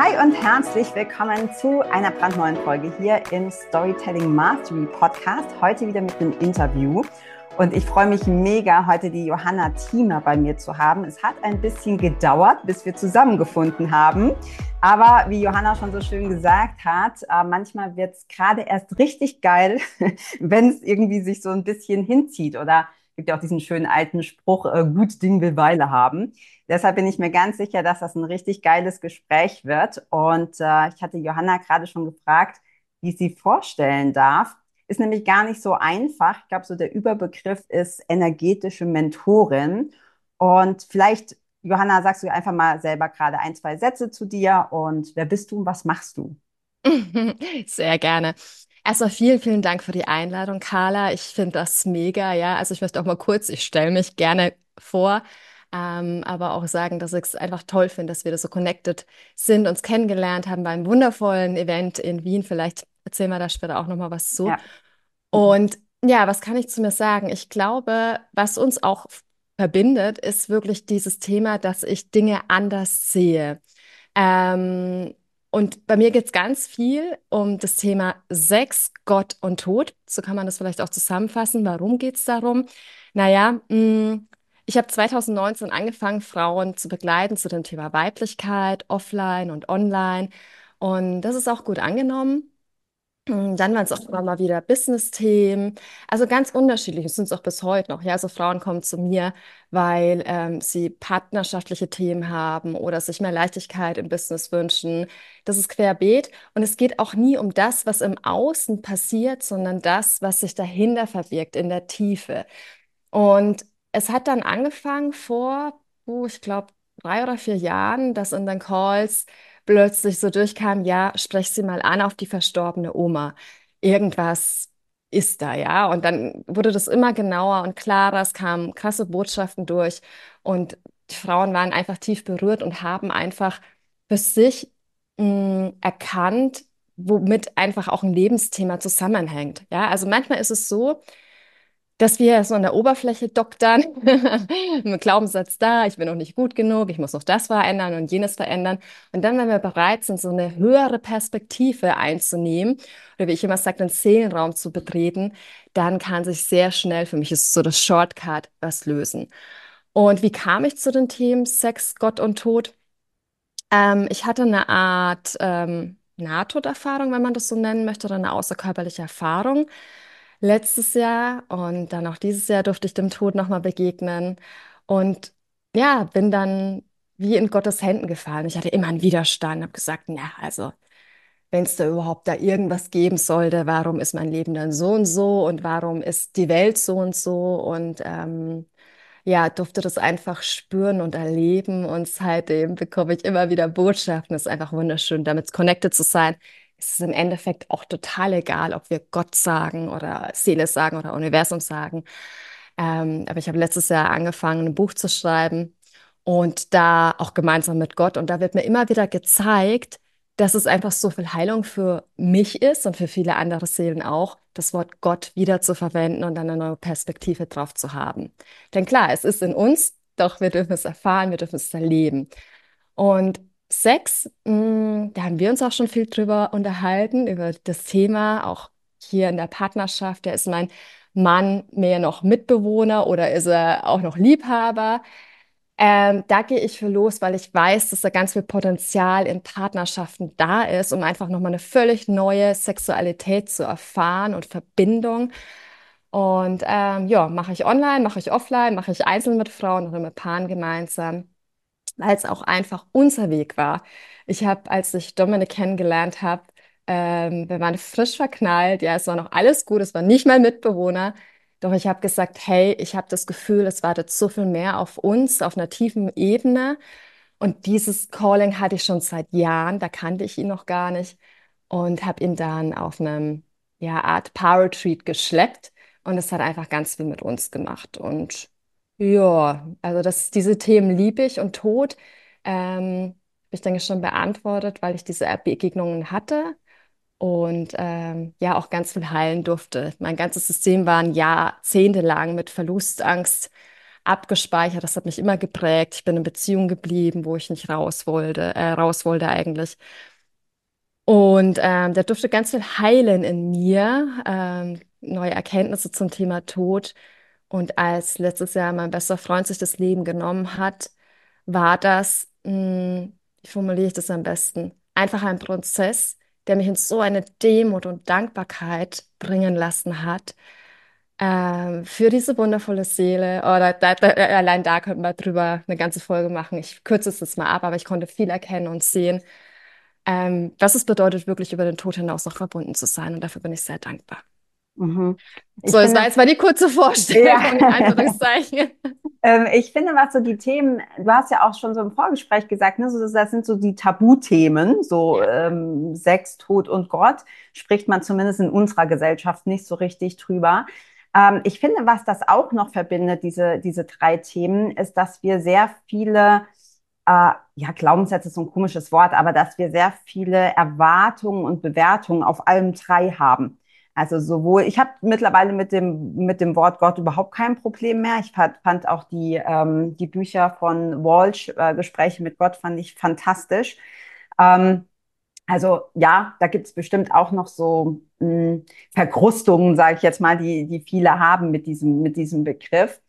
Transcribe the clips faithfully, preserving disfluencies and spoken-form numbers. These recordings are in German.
Hi und herzlich willkommen zu einer brandneuen Folge hier im Storytelling Mastery Podcast. Heute wieder mit einem Interview. Und ich freue mich mega, heute die Johanna Thiemer bei mir zu haben. Es hat ein bisschen gedauert, bis wir zusammengefunden haben. Aber wie Johanna schon so schön gesagt hat, äh, manchmal wird es gerade erst richtig geil, wenn es irgendwie sich so ein bisschen hinzieht. Oder es gibt ja auch diesen schönen alten Spruch, äh, gut Ding will Weile haben. Deshalb bin ich mir ganz sicher, dass das ein richtig geiles Gespräch wird. Und äh, ich hatte Johanna gerade schon gefragt, wie ich sie vorstellen darf. Ist nämlich gar nicht so einfach. Ich glaube, so der Überbegriff ist energetische Mentorin. Und vielleicht, Johanna, sagst du einfach mal selber gerade ein, zwei Sätze zu dir und wer bist du und was machst du? Sehr gerne. Erstmal vielen, vielen Dank für die Einladung, Carla. Ich finde das mega, ja. Also ich möchte auch mal kurz, ich stelle mich gerne vor, ähm, aber auch sagen, dass ich es einfach toll finde, dass wir da so connected sind, uns kennengelernt haben beim wundervollen Event in Wien. Vielleicht erzählen wir da später auch noch mal was zu. Ja. Mhm. Und ja, was kann ich zu mir sagen? Ich glaube, was uns auch verbindet, ist wirklich dieses Thema, dass ich Dinge anders sehe. Ähm, und bei mir geht es ganz viel um das Thema Sex, Gott und Tod. So kann man das vielleicht auch zusammenfassen. Warum geht es darum? Naja, mh, ich habe zwanzig neunzehn angefangen, Frauen zu begleiten zu dem Thema Weiblichkeit, offline und online. Und das ist auch gut angenommen. Mm, Dann waren es auch immer mal wieder Business-Themen, also ganz unterschiedlich. Es sind es auch bis heute noch. Ja, also Frauen kommen zu mir, weil ähm, sie partnerschaftliche Themen haben oder sich mehr Leichtigkeit im Business wünschen. Das ist querbeet. Und es geht auch nie um das, was im Außen passiert, sondern das, was sich dahinter verbirgt in der Tiefe. Und es hat dann angefangen vor, oh, ich glaube, drei oder vier Jahren, dass in den Calls plötzlich so durchkam, ja, sprech sie mal an auf die verstorbene Oma. Irgendwas ist da, ja. Und dann wurde das immer genauer und klarer. Es kamen krasse Botschaften durch und die Frauen waren einfach tief berührt und haben einfach für sich mh, erkannt, womit einfach auch ein Lebensthema zusammenhängt. Ja, also manchmal ist es so, dass wir so an der Oberfläche doktern, mit Glaubenssatz da, ich bin noch nicht gut genug, ich muss noch das verändern und jenes verändern. Und dann, wenn wir bereit sind, so eine höhere Perspektive einzunehmen, oder wie ich immer sage, den Seelenraum zu betreten, dann kann sich sehr schnell, für mich ist es so das Shortcut, was lösen. Und wie kam ich zu den Themen Sex, Gott und Tod? Ähm, ich hatte eine Art ähm, Nahtoderfahrung, wenn man das so nennen möchte, oder eine außerkörperliche Erfahrung letztes Jahr und dann auch dieses Jahr durfte ich dem Tod nochmal begegnen und ja, bin dann wie in Gottes Händen gefallen. Ich hatte immer einen Widerstand, habe gesagt, na, also wenn es da überhaupt da irgendwas geben sollte, warum ist mein Leben dann so und so und warum ist die Welt so und so und ähm, ja, durfte das einfach spüren und erleben und seitdem bekomme ich immer wieder Botschaften. Es ist einfach wunderschön, damit connected zu sein. Es ist im Endeffekt auch total egal, ob wir Gott sagen oder Seele sagen oder Universum sagen. Ähm, aber ich habe letztes Jahr angefangen, ein Buch zu schreiben und da auch gemeinsam mit Gott. Und da wird mir immer wieder gezeigt, dass es einfach so viel Heilung für mich ist und für viele andere Seelen auch, das Wort Gott wieder zu verwenden und dann eine neue Perspektive drauf zu haben. Denn klar, es ist in uns, doch wir dürfen es erfahren, wir dürfen es erleben. Und Sex, mh, da haben wir uns auch schon viel drüber unterhalten, über das Thema, auch hier in der Partnerschaft. Der ist mein Mann mehr noch Mitbewohner oder ist er auch noch Liebhaber? Ähm, da gehe ich für los, weil ich weiß, dass da ganz viel Potenzial in Partnerschaften da ist, um einfach nochmal eine völlig neue Sexualität zu erfahren und Verbindung. Und ähm, ja, mache ich online, mache ich offline, mache ich einzeln mit Frauen oder mit Paaren gemeinsam, weil es auch einfach unser Weg war. Ich habe, als ich Dominik kennengelernt habe, ähm, wir waren frisch verknallt, ja, es war noch alles gut, es war nicht mein Mitbewohner. Doch ich habe gesagt, hey, ich habe das Gefühl, es wartet so viel mehr auf uns, auf einer tiefen Ebene. Und dieses Calling hatte ich schon seit Jahren, da kannte ich ihn noch gar nicht und habe ihn dann auf einem, ja, Art Power Retreat geschleppt. Und es hat einfach ganz viel mit uns gemacht. Und ja, also das, diese Themen liebe ich und Tod, ähm, habe ich denke schon beantwortet, weil ich diese Begegnungen hatte und ähm, ja auch ganz viel heilen durfte. Mein ganzes System war ein Jahrzehnte lang mit Verlustangst abgespeichert. Das hat mich immer geprägt. Ich bin in Beziehung geblieben, wo ich nicht raus wollte, äh, raus wollte eigentlich. Und ähm, der durfte ganz viel heilen in mir, ähm, neue Erkenntnisse zum Thema Tod. Und als letztes Jahr mein bester Freund sich das Leben genommen hat, war das, mh, wie formuliere ich das am besten? Einfach ein Prozess, der mich in so eine Demut und Dankbarkeit bringen lassen hat, ähm, für diese wundervolle Seele. Oder da, da, allein da könnten wir drüber eine ganze Folge machen. Ich kürze es jetzt mal ab, aber ich konnte viel erkennen und sehen, ähm, was es bedeutet, wirklich über den Tod hinaus noch verbunden zu sein. Und dafür bin ich sehr dankbar. Mhm. So, Ich es war finde, jetzt mal die kurze Vorstellung, in ja. Anführungszeichen. Ähm, ich finde, was so die Themen, du hast ja auch schon so im Vorgespräch gesagt, ne, so, das sind so die Tabuthemen, so Ja. ähm, Sex, Tod und Gott, spricht man zumindest in unserer Gesellschaft nicht so richtig drüber. Ähm, ich finde, was das auch noch verbindet, diese, diese drei Themen, ist, dass wir sehr viele, äh, ja, Glaubenssätze ist so ein komisches Wort, aber dass wir sehr viele Erwartungen und Bewertungen auf allem drei haben. Also sowohl, ich habe mittlerweile mit dem, mit dem Wort Gott überhaupt kein Problem mehr. Ich fand, fand auch die, ähm, die Bücher von Walsh, äh, Gespräche mit Gott, fand ich fantastisch. Ähm, also ja, da gibt es bestimmt auch noch so mh, Verkrustungen, sage ich jetzt mal, die, die viele haben mit diesem, mit diesem Begriff.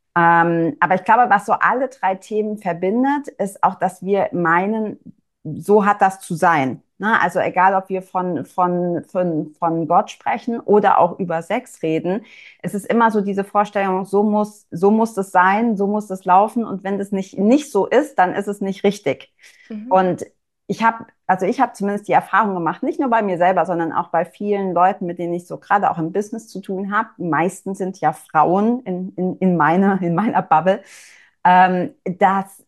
Ähm, aber ich glaube, was so alle drei Themen verbindet, ist auch, dass wir meinen, so hat das zu sein. Ne? Also egal, ob wir von, von, von, von Gott sprechen oder auch über Sex reden, es ist immer so diese Vorstellung, so muss, so muss es sein, so muss es laufen. Und wenn das nicht, nicht so ist, dann ist es nicht richtig. Mhm. Und ich habe, also ich habe zumindest die Erfahrung gemacht, nicht nur bei mir selber, sondern auch bei vielen Leuten, mit denen ich so gerade auch im Business zu tun habe. Die meisten sind ja Frauen in, in, in meiner, in meiner Bubble, ähm, dass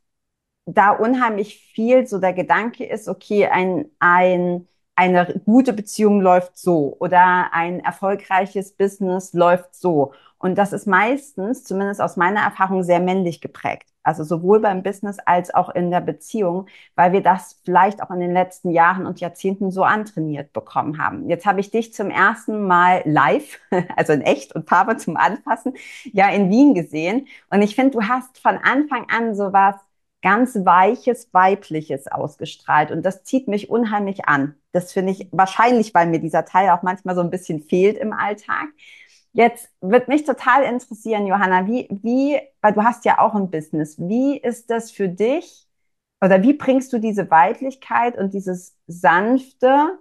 da unheimlich viel so der Gedanke ist, okay, ein, ein, eine gute Beziehung läuft so oder ein erfolgreiches Business läuft so. Und das ist meistens, zumindest aus meiner Erfahrung, sehr männlich geprägt. Also sowohl beim Business als auch in der Beziehung, weil wir das vielleicht auch in den letzten Jahren und Jahrzehnten so antrainiert bekommen haben. Jetzt habe ich dich zum ersten Mal live, also in echt und Farbe zum Anfassen, ja in Wien gesehen. Und ich finde, du hast von Anfang an sowas ganz weiches, weibliches ausgestrahlt. Und das zieht mich unheimlich an. Das finde ich wahrscheinlich, weil mir dieser Teil auch manchmal so ein bisschen fehlt im Alltag. Jetzt wird mich total interessieren, Johanna, wie, wie, weil du hast ja auch ein Business, wie ist das für dich oder wie bringst du diese Weiblichkeit und dieses sanfte,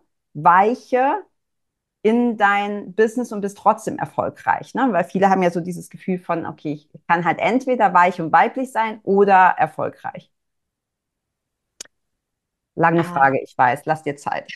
weiche in dein Business und bist trotzdem erfolgreich, ne? Weil viele haben ja so dieses Gefühl von, okay, ich kann halt entweder weich und weiblich sein oder erfolgreich. Lange Ah. Frage, ich weiß, lass dir Zeit.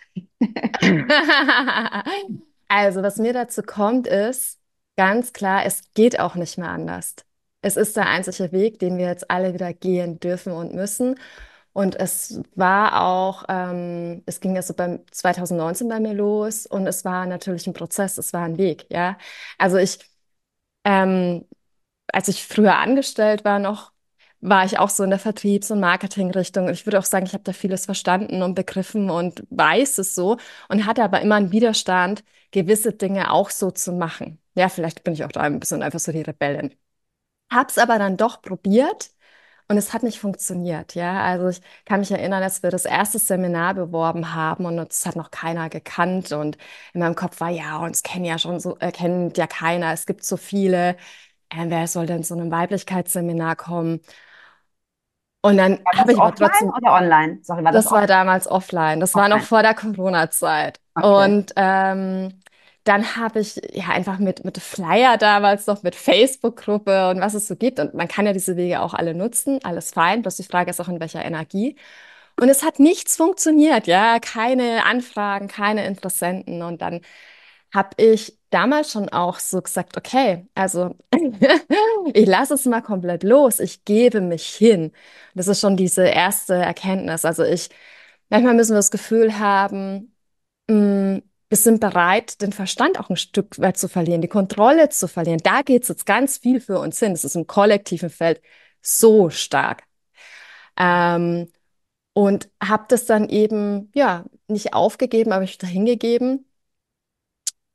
Also, was mir dazu kommt, ist ganz klar, es geht auch nicht mehr anders. Es ist der einzige Weg, den wir jetzt alle wieder gehen dürfen und müssen. Und es war auch, ähm, es ging ja so beim zwanzig neunzehn bei mir los und es war natürlich ein Prozess, es war ein Weg, ja. Also ich, ähm, als ich früher angestellt war noch, war ich auch so in der Vertriebs- und Marketingrichtung. Und ich würde auch sagen, ich habe da vieles verstanden und begriffen und weiß es so und hatte aber immer einen Widerstand, gewisse Dinge auch so zu machen. Ja, vielleicht bin ich auch da ein bisschen einfach so die Rebellin. Hab's aber dann doch probiert und es hat nicht funktioniert. Ja, also ich kann mich erinnern, als wir das erste Seminar beworben haben und uns hat noch keiner gekannt und in meinem Kopf war, ja, uns kennen ja schon so, äh, kennt ja keiner. Es gibt so viele. Äh, wer soll denn zu einem Weiblichkeitsseminar kommen? Und dann War habe das ich aber offline trotzdem, oder online? Sorry, war das das war off damals offline, das war noch offline? vor der Corona-Zeit. Okay. Und ähm, dann habe ich ja einfach mit, mit Flyer damals noch, mit Facebook-Gruppe und was es so gibt. Und man kann ja diese Wege auch alle nutzen, alles fein. Bloß die Frage ist auch, in welcher Energie. Und es hat nichts funktioniert, ja, keine Anfragen, keine Interessenten. Und dann habe ich damals schon auch so gesagt, okay, also ich lasse es mal komplett los, ich gebe mich hin. Das ist schon diese erste Erkenntnis. Also ich, manchmal müssen wir das Gefühl haben, mh, wir sind bereit, den Verstand auch ein Stück weit zu verlieren, die Kontrolle zu verlieren. Da geht es jetzt ganz viel für uns hin. Das ist im kollektiven Feld so stark. Ähm, und habe das dann eben, ja, nicht aufgegeben, aber ich dahingegeben.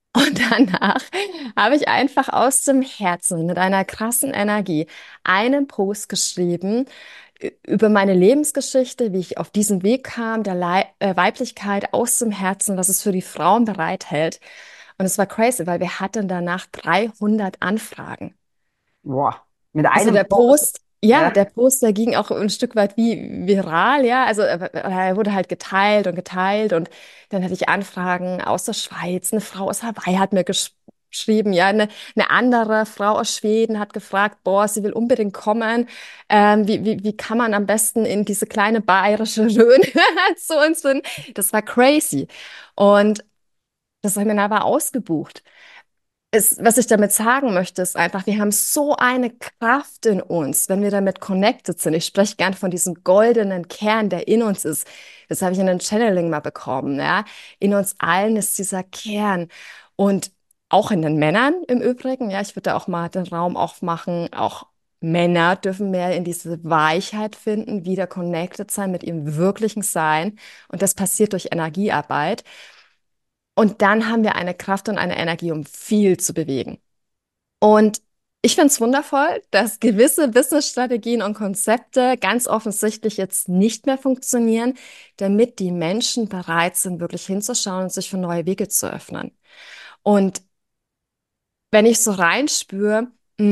Und danach habe ich einfach aus dem Herzen mit einer krassen Energie einen Post geschrieben ü- über meine Lebensgeschichte, wie ich auf diesen Weg kam, der Lei äh, Weiblichkeit aus dem Herzen, was es für die Frauen bereithält. Und es war crazy, weil wir hatten danach dreihundert Anfragen. Boah, mit Also einem der Post. Post, ja, Ja. der Post, der ging auch ein Stück weit wie viral, ja. Also er, er wurde halt geteilt und geteilt und dann hatte ich Anfragen aus der Schweiz. Eine Frau aus Hawaii hat mir gesch geschrieben, ja. Eine, eine andere Frau aus Schweden hat gefragt, boah, sie will unbedingt kommen. Ähm, wie, wie, wie kann man am besten in diese kleine bayerische Rhön zu uns finden? Das war crazy. Und das haben wir dann aber ausgebucht. Ist, was ich damit sagen möchte, ist einfach, wir haben so eine Kraft in uns, wenn wir damit connected sind. Ich spreche gern von diesem goldenen Kern, der in uns ist. Das habe ich in einem Channeling mal bekommen, ja. In uns allen ist dieser Kern. Und auch in den Männern im Übrigen, ja, ich würde da auch mal den Raum aufmachen. Auch Männer dürfen mehr in diese Weichheit finden, wieder connected sein mit ihrem wirklichen Sein. Und das passiert durch Energiearbeit. Und dann haben wir eine Kraft und eine Energie, um viel zu bewegen. Und ich finde es wundervoll, dass gewisse Businessstrategien und Konzepte ganz offensichtlich jetzt nicht mehr funktionieren, damit die Menschen bereit sind, wirklich hinzuschauen und sich für neue Wege zu öffnen. Und wenn ich so reinspüre,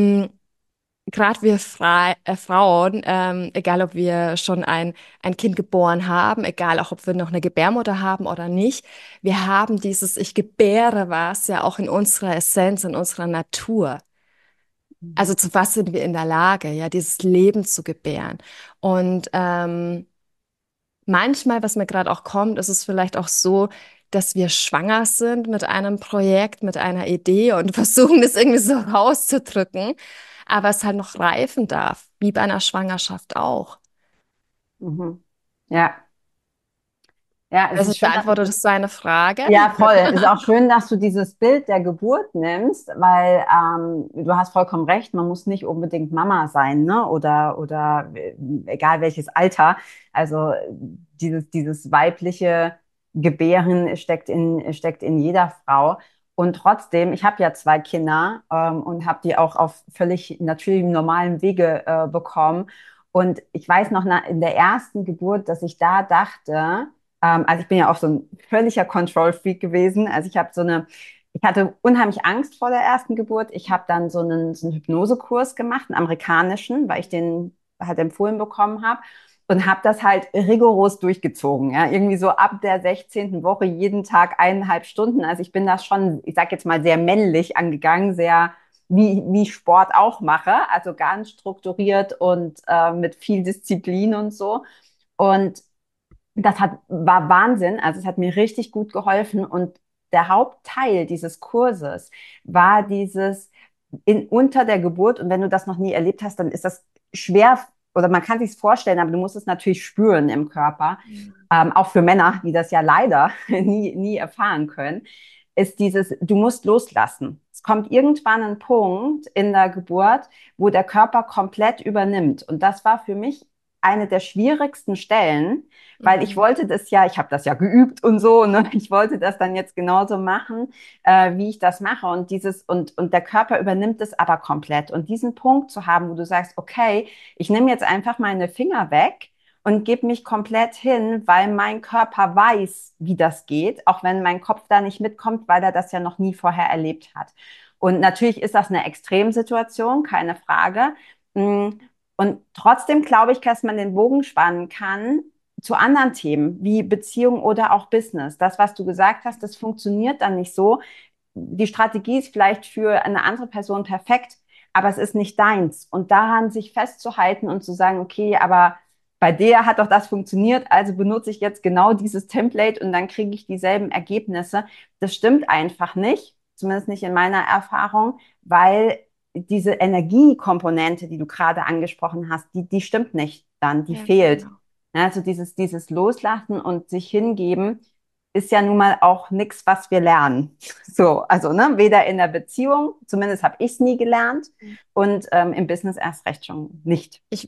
gerade wir Fra äh, Frauen, ähm, egal ob wir schon ein, ein Kind geboren haben, egal auch ob wir noch eine Gebärmutter haben oder nicht, wir haben dieses Ich gebäre was ja auch in unserer Essenz, in unserer Natur. Also zu was sind wir in der Lage, ja, dieses Leben zu gebären. Und ähm, manchmal, was mir gerade auch kommt, ist es vielleicht auch so, dass wir schwanger sind mit einem Projekt, mit einer Idee und versuchen, das irgendwie so rauszudrücken, aber es halt noch reifen darf, wie bei einer Schwangerschaft auch. Mhm. Ja, ja, es Also ist ich schön, dass beantworte du das deine Frage. ja, voll. Ist auch schön, dass du dieses Bild der Geburt nimmst, weil ähm, du hast vollkommen recht, man muss nicht unbedingt Mama sein, ne? Oder, oder äh, egal welches Alter. Also dieses, dieses weibliche Gebären steckt in, steckt in jeder Frau. Und trotzdem, ich habe ja zwei Kinder ähm, und habe die auch auf völlig natürlichem, normalen Wege äh, bekommen. Und ich weiß noch na, in der ersten Geburt, dass ich da dachte, ähm, also ich bin ja auch so ein völliger Control-Freak gewesen. Also ich habe so eine, ich hatte unheimlich Angst vor der ersten Geburt. Ich habe dann so einen, so einen Hypnosekurs gemacht, einen amerikanischen, weil ich den halt empfohlen bekommen habe. Und habe das halt rigoros durchgezogen. Ja? Irgendwie so ab der sechzehnten Woche jeden Tag eineinhalb Stunden. Also ich bin das schon, ich sag jetzt mal, sehr männlich angegangen, sehr wie, wie ich Sport auch mache. Also ganz strukturiert und äh, mit viel Disziplin und so. Und das hat, war Wahnsinn. Also es hat mir richtig gut geholfen. Und der Hauptteil dieses Kurses war dieses in, unter der Geburt. Und wenn du das noch nie erlebt hast, dann ist das schwer oder man kann sich es vorstellen, aber du musst es natürlich spüren im Körper. Ähm, auch für Männer, die das ja leider nie, nie erfahren können, ist dieses, du musst loslassen. Es kommt irgendwann ein Punkt in der Geburt, wo der Körper komplett übernimmt. Und das war für mich eine der schwierigsten Stellen, weil ich Mhm. wollte das ja, ich habe das ja geübt und so, ne? Ich wollte das dann jetzt genauso machen, äh, wie ich das mache und dieses und und der Körper übernimmt es aber komplett und diesen Punkt zu haben, wo du sagst, okay, ich nehme jetzt einfach meine Finger weg und gebe mich komplett hin, weil mein Körper weiß, wie das geht, auch wenn mein Kopf da nicht mitkommt, weil er das ja noch nie vorher erlebt hat. Und natürlich ist das eine Extremsituation, keine Frage. Mm, und trotzdem glaube ich, dass man den Bogen spannen kann zu anderen Themen wie Beziehung oder auch Business. Das, was du gesagt hast, das funktioniert dann nicht so. Die Strategie ist vielleicht für eine andere Person perfekt, aber es ist nicht deins. Und daran sich festzuhalten und zu sagen, okay, aber bei der hat doch das funktioniert, also benutze ich jetzt genau dieses Template und dann kriege ich dieselben Ergebnisse. Das stimmt einfach nicht, zumindest nicht in meiner Erfahrung, weil diese Energiekomponente, die du gerade angesprochen hast, die, die stimmt nicht dann, die Ja, fehlt. genau. Ja, also dieses, dieses Loslassen und sich hingeben ist ja nun mal auch nichts, was wir lernen. So, also ne, weder in der Beziehung, zumindest habe ich es nie gelernt, und ähm, im Business erst recht schon nicht. Ich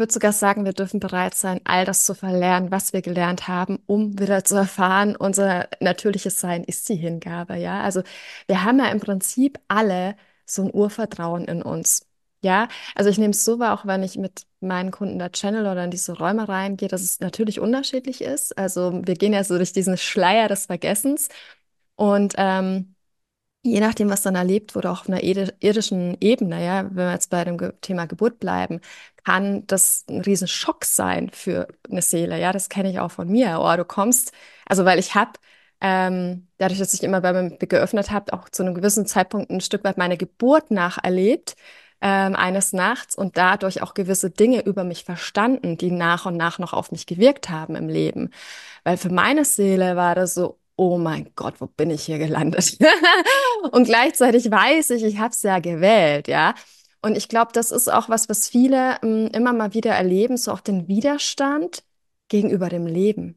würde sogar sagen, wir dürfen bereit sein, all das zu verlernen, was wir gelernt haben, um wieder zu erfahren, unser natürliches Sein ist die Hingabe, ja. Also wir haben ja im Prinzip alle so ein Urvertrauen in uns. Ja, also ich nehme es so wahr, auch wenn ich mit meinen Kunden da channel oder in diese Räume reingehe, dass es natürlich unterschiedlich ist. Also wir gehen ja so durch diesen Schleier des Vergessens und ähm, je nachdem, was dann erlebt wurde, auch auf einer ide- irdischen Ebene, ja, wenn wir jetzt bei dem Ge Thema Geburt bleiben, kann das ein Riesenschock sein für eine Seele. Ja, das kenne ich auch von mir. Oh, du kommst, also weil ich habe, ähm, dadurch, dass ich immer bei mir geöffnet habe, auch zu einem gewissen Zeitpunkt ein Stück weit meine Geburt nacherlebt, ähm, eines Nachts und dadurch auch gewisse Dinge über mich verstanden, die nach und nach noch auf mich gewirkt haben im Leben. Weil für meine Seele war das so, oh mein Gott, wo bin ich hier gelandet? Und gleichzeitig weiß ich, ich habe es ja gewählt, ja. Und ich glaube, das ist auch was, was viele ähm, immer mal wieder erleben, so auch den Widerstand gegenüber dem Leben.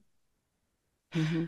Mhm.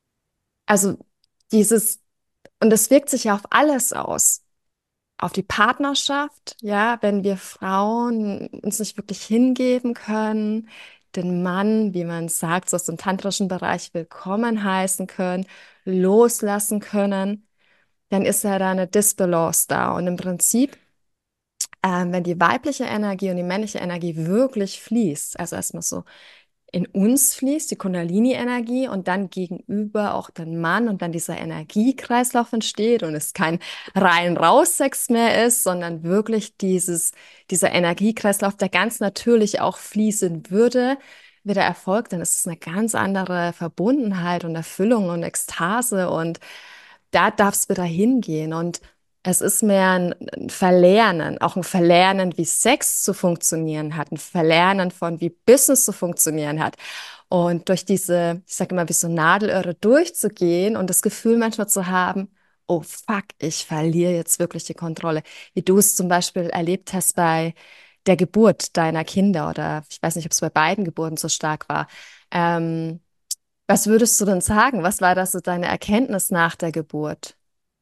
Also dieses, und das wirkt sich ja auf alles aus. Auf die Partnerschaft, ja, wenn wir Frauen uns nicht wirklich hingeben können, den Mann, wie man sagt, so aus dem tantrischen Bereich willkommen heißen können, loslassen können, dann ist ja da eine Disbalance da. Und im Prinzip, ähm, wenn die weibliche Energie und die männliche Energie wirklich fließt, also erstmal so in uns fließt, die Kundalini-Energie und dann gegenüber auch den Mann und dann dieser Energiekreislauf entsteht und es kein rein-raus-Sex mehr ist, sondern wirklich dieses, dieser Energiekreislauf, der ganz natürlich auch fließen würde, wieder erfolgt, dann ist es eine ganz andere Verbundenheit und Erfüllung und Ekstase und da darf es wieder hingehen und es ist mehr ein ein Verlernen, auch ein Verlernen, wie Sex zu funktionieren hat, ein Verlernen von, wie Business zu funktionieren hat. Und durch diese, ich sage immer, wie so Nadelöhre durchzugehen und das Gefühl manchmal zu haben, oh fuck, ich verliere jetzt wirklich die Kontrolle. Wie du es zum Beispiel erlebt hast bei der Geburt deiner Kinder oder ich weiß nicht, ob es bei beiden Geburten so stark war. Ähm, Was würdest du denn sagen? Was war das so deine Erkenntnis nach der Geburt?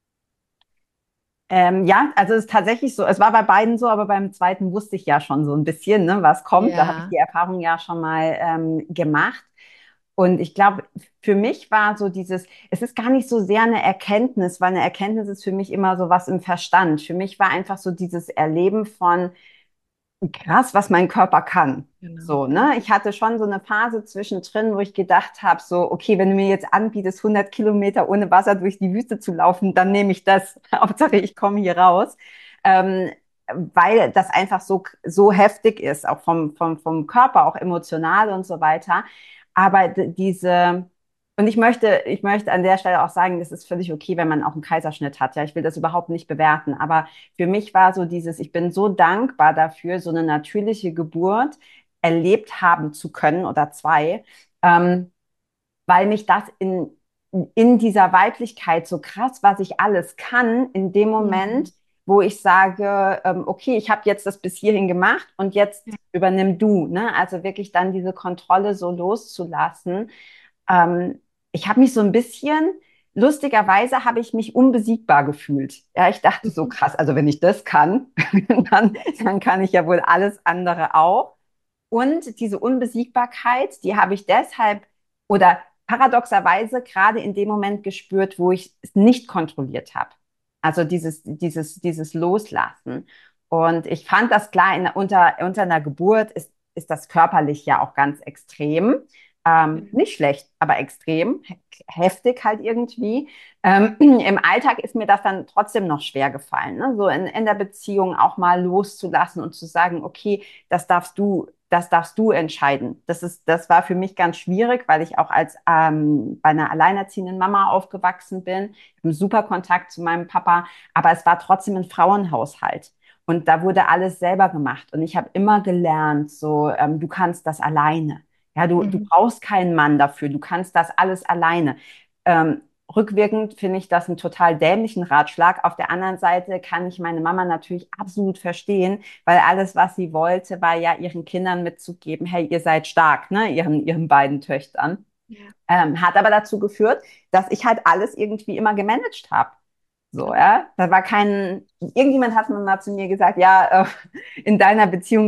Ähm, ja, also es ist tatsächlich so, es war bei beiden so, aber beim zweiten wusste ich ja schon so ein bisschen, ne, was kommt. Da habe ich Ja, die Erfahrung ja schon mal ähm, gemacht. Und ich glaube, für mich war so dieses, es ist gar nicht so sehr eine Erkenntnis, weil eine Erkenntnis ist für mich immer so was im Verstand. Für mich war einfach so dieses Erleben von, krass, was mein Körper kann. genau. So, ne? Ich hatte schon so eine Phase zwischendrin, wo ich gedacht habe, so, okay, wenn du mir jetzt anbietest, hundert Kilometer ohne Wasser durch die Wüste zu laufen, dann nehme ich das. Hauptsache, ich komme hier raus. Ähm, Weil das einfach so, so heftig ist, auch vom, vom, vom Körper, auch emotional und so weiter. Aber diese, und ich möchte, ich möchte an der Stelle auch sagen, das ist völlig okay, wenn man auch einen Kaiserschnitt hat. Ja, ich will das überhaupt nicht bewerten. Aber für mich war so dieses, ich bin so dankbar dafür, so eine natürliche Geburt erlebt haben zu können oder zwei, ähm, weil mich das in, in dieser Weiblichkeit so krass, was ich alles kann, in dem Mhm. Moment, wo ich sage, ähm, okay, ich habe jetzt das bis hierhin gemacht und jetzt Ja. übernimm du. Ne? Also wirklich dann diese Kontrolle so loszulassen. Ähm, Ich habe mich so ein bisschen, lustigerweise habe ich mich unbesiegbar gefühlt. Ja, ich dachte so Mhm. krass, also wenn ich das kann, dann, dann kann ich ja wohl alles andere auch. Und diese Unbesiegbarkeit, die habe ich deshalb oder paradoxerweise gerade in dem Moment gespürt, wo ich es nicht kontrolliert habe. Also dieses, dieses, dieses Loslassen. Und ich fand das klar, in, unter, unter einer Geburt ist, ist das körperlich ja auch ganz extrem. Ähm, nicht schlecht, aber extrem, heftig halt irgendwie. Ähm, Im Alltag ist mir das dann trotzdem noch schwer gefallen, ne? So in, in der Beziehung auch mal loszulassen und zu sagen, okay, das darfst du, das darfst du entscheiden. Das ist, das war für mich ganz schwierig, weil ich auch als ähm, bei einer alleinerziehenden Mama aufgewachsen bin. Ich habe einen super Kontakt zu meinem Papa, aber es war trotzdem ein Frauenhaushalt. Und da wurde alles selber gemacht. Und ich habe immer gelernt, so, ähm, du kannst das alleine. Ja, du, du Mhm. brauchst keinen Mann dafür. Du kannst das alles alleine. Ähm, Rückwirkend finde ich das einen total dämlichen Ratschlag. Auf der anderen Seite kann ich meine Mama natürlich absolut verstehen, weil alles, was sie wollte, war ja ihren Kindern mitzugeben, hey, ihr seid stark, ne, ihren, ihren beiden Töchtern. Ja, Ähm, hat aber dazu geführt, dass ich halt alles irgendwie immer gemanagt habe. So, genau. ja. Da war kein, irgendjemand hat mal zu mir gesagt, ja, äh, in deiner Beziehung gibt's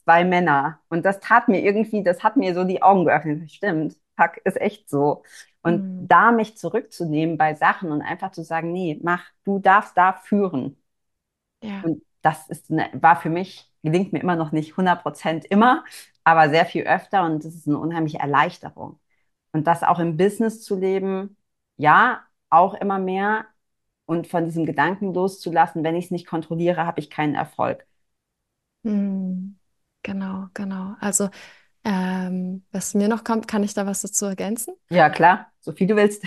zwei Männer. Und das tat mir irgendwie, das hat mir so die Augen geöffnet. Stimmt, fuck, ist echt so. Und Hm. da mich zurückzunehmen bei Sachen und einfach zu sagen, nee, mach, du darfst da führen. Ja. Und das ist eine, war für mich, gelingt mir immer noch nicht hundert Prozent immer, aber sehr viel öfter und das ist eine unheimliche Erleichterung. Und das auch im Business zu leben, ja, auch immer mehr und von diesem Gedanken loszulassen, wenn ich es nicht kontrolliere, habe ich keinen Erfolg. Hm. Genau, genau. Also, ähm, was mir noch kommt, kann ich da was dazu ergänzen? Ja, klar, so viel du willst.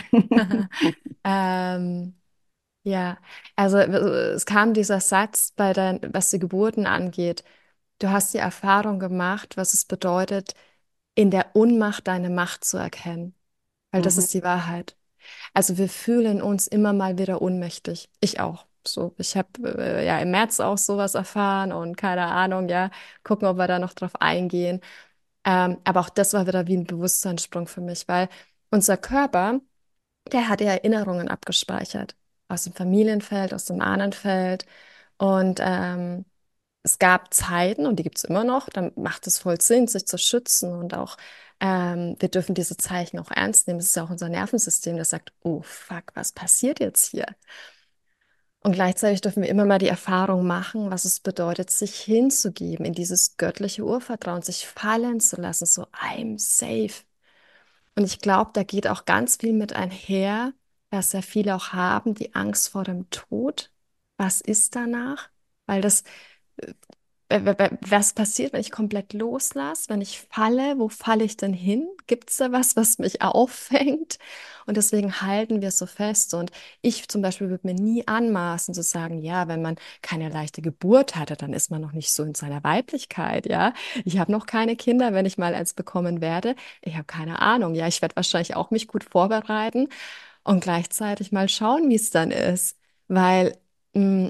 Ähm, ja, also äh, es kam dieser Satz bei dein, was die Geburten angeht. Du hast die Erfahrung gemacht, was es bedeutet, in der Unmacht deine Macht zu erkennen. Weil das Mhm. ist die Wahrheit. Also wir fühlen uns immer mal wieder ohnmächtig. Ich auch. So, ich habe äh, ja im März auch sowas erfahren und keine Ahnung, ja, gucken, ob wir da noch drauf eingehen. Ähm, aber auch das war wieder wie ein Bewusstseinssprung für mich, weil unser Körper, der hat ja Erinnerungen abgespeichert aus dem Familienfeld, aus dem Ahnenfeld. Und ähm, es gab Zeiten, und die gibt es immer noch, dann macht es voll Sinn, sich zu schützen. Und auch ähm, wir dürfen diese Zeichen auch ernst nehmen. Es ist ja auch unser Nervensystem, das sagt, oh fuck, was passiert jetzt hier? Und gleichzeitig dürfen wir immer mal die Erfahrung machen, was es bedeutet, sich hinzugeben in dieses göttliche Urvertrauen, sich fallen zu lassen, so I'm safe. Und ich glaube, da geht auch ganz viel mit einher, dass ja viele auch haben, die Angst vor dem Tod. Was ist danach? Weil das, äh, w- w- was passiert, wenn ich komplett loslasse, wenn ich falle? Wo falle ich denn hin? Gibt es da was, was mich auffängt? Und deswegen halten wir so fest. Und ich zum Beispiel würde mir nie anmaßen zu sagen, ja, wenn man keine leichte Geburt hatte, dann ist man noch nicht so in seiner Weiblichkeit, ja. Ich habe noch keine Kinder, wenn ich mal eins bekommen werde. Ich habe keine Ahnung. Ja, ich werde wahrscheinlich auch mich gut vorbereiten und gleichzeitig mal schauen, wie es dann ist. Weil mh,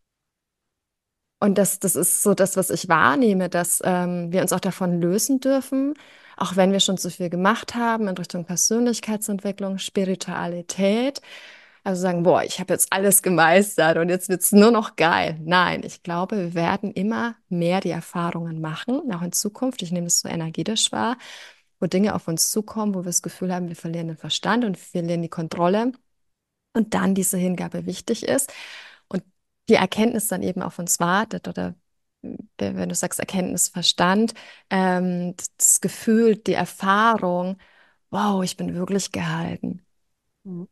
und das, das ist so das, was ich wahrnehme, dass ähm, wir uns auch davon lösen dürfen, auch wenn wir schon so viel gemacht haben in Richtung Persönlichkeitsentwicklung, Spiritualität. Also sagen, boah, ich habe jetzt alles gemeistert und jetzt wird's nur noch geil. Nein, ich glaube, wir werden immer mehr die Erfahrungen machen, auch in Zukunft. Ich nehme das so energetisch wahr, wo Dinge auf uns zukommen, wo wir das Gefühl haben, wir verlieren den Verstand und wir verlieren die Kontrolle und dann diese Hingabe wichtig ist und die Erkenntnis dann eben auf uns wartet oder äh, wenn du sagst Erkenntnis, Verstand, ähm, das Gefühl, die Erfahrung, wow, ich bin wirklich gehalten. Mhm.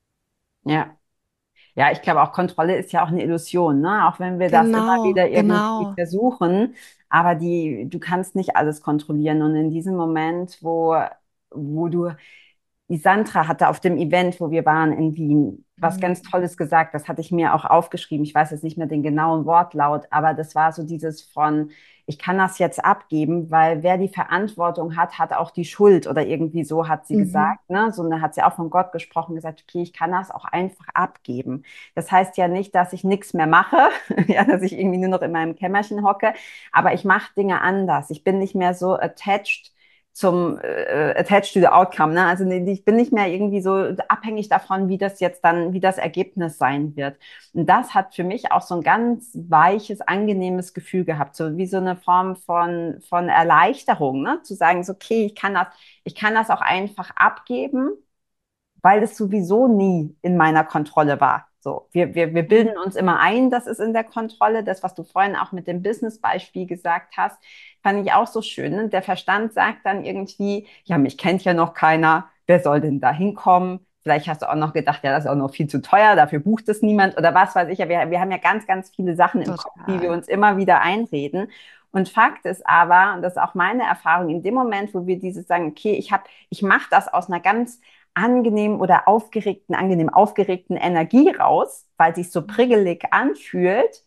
Ja. Ja, ich glaube auch Kontrolle ist ja auch eine Illusion, ne? Auch wenn wir das immer Genau, wieder irgendwie genau. versuchen, aber die, du kannst nicht alles kontrollieren. Und in diesem Moment, wo, wo du die Sandra hatte auf dem Event, wo wir waren in Wien, was Mhm. ganz Tolles gesagt. Das hatte ich mir auch aufgeschrieben. Ich weiß jetzt nicht mehr den genauen Wortlaut, aber das war so dieses von, ich kann das jetzt abgeben, weil wer die Verantwortung hat, hat auch die Schuld oder irgendwie so hat sie Mhm. gesagt. Ne? So eine hat sie auch von Gott gesprochen, gesagt, okay, ich kann das auch einfach abgeben. Das heißt ja nicht, dass ich nichts mehr mache, ja, dass ich irgendwie nur noch in meinem Kämmerchen hocke, aber ich mache Dinge anders. Ich bin nicht mehr so attached zum äh, attached to the outcome, ne? Also nee, ich bin nicht mehr irgendwie so abhängig davon, wie das jetzt dann, wie das Ergebnis sein wird. Und das hat für mich auch so ein ganz weiches, angenehmes Gefühl gehabt, so wie so eine Form von von Erleichterung, ne? Zu sagen, so, okay, ich kann das, ich kann das auch einfach abgeben, weil es sowieso nie in meiner Kontrolle war. So, wir, wir, wir Mhm. bilden uns immer ein, das ist in der Kontrolle. Das, was du vorhin auch mit dem Business-Beispiel gesagt hast, fand ich auch so schön. Ne? Der Verstand sagt dann irgendwie, ja, mich kennt ja noch keiner, wer soll denn da hinkommen? Vielleicht hast du auch noch gedacht, ja, das ist auch noch viel zu teuer, dafür bucht es niemand oder was weiß ich. Ja, wir, wir haben ja ganz, ganz viele Sachen im Kopf, die wir Total. uns immer wieder einreden. Und Fakt ist aber, und das ist auch meine Erfahrung, in dem Moment, wo wir dieses sagen, okay, ich habe, ich mache das aus einer ganz angenehmen oder aufgeregten, angenehm aufgeregten Energie raus, weil sich so prickelig anfühlt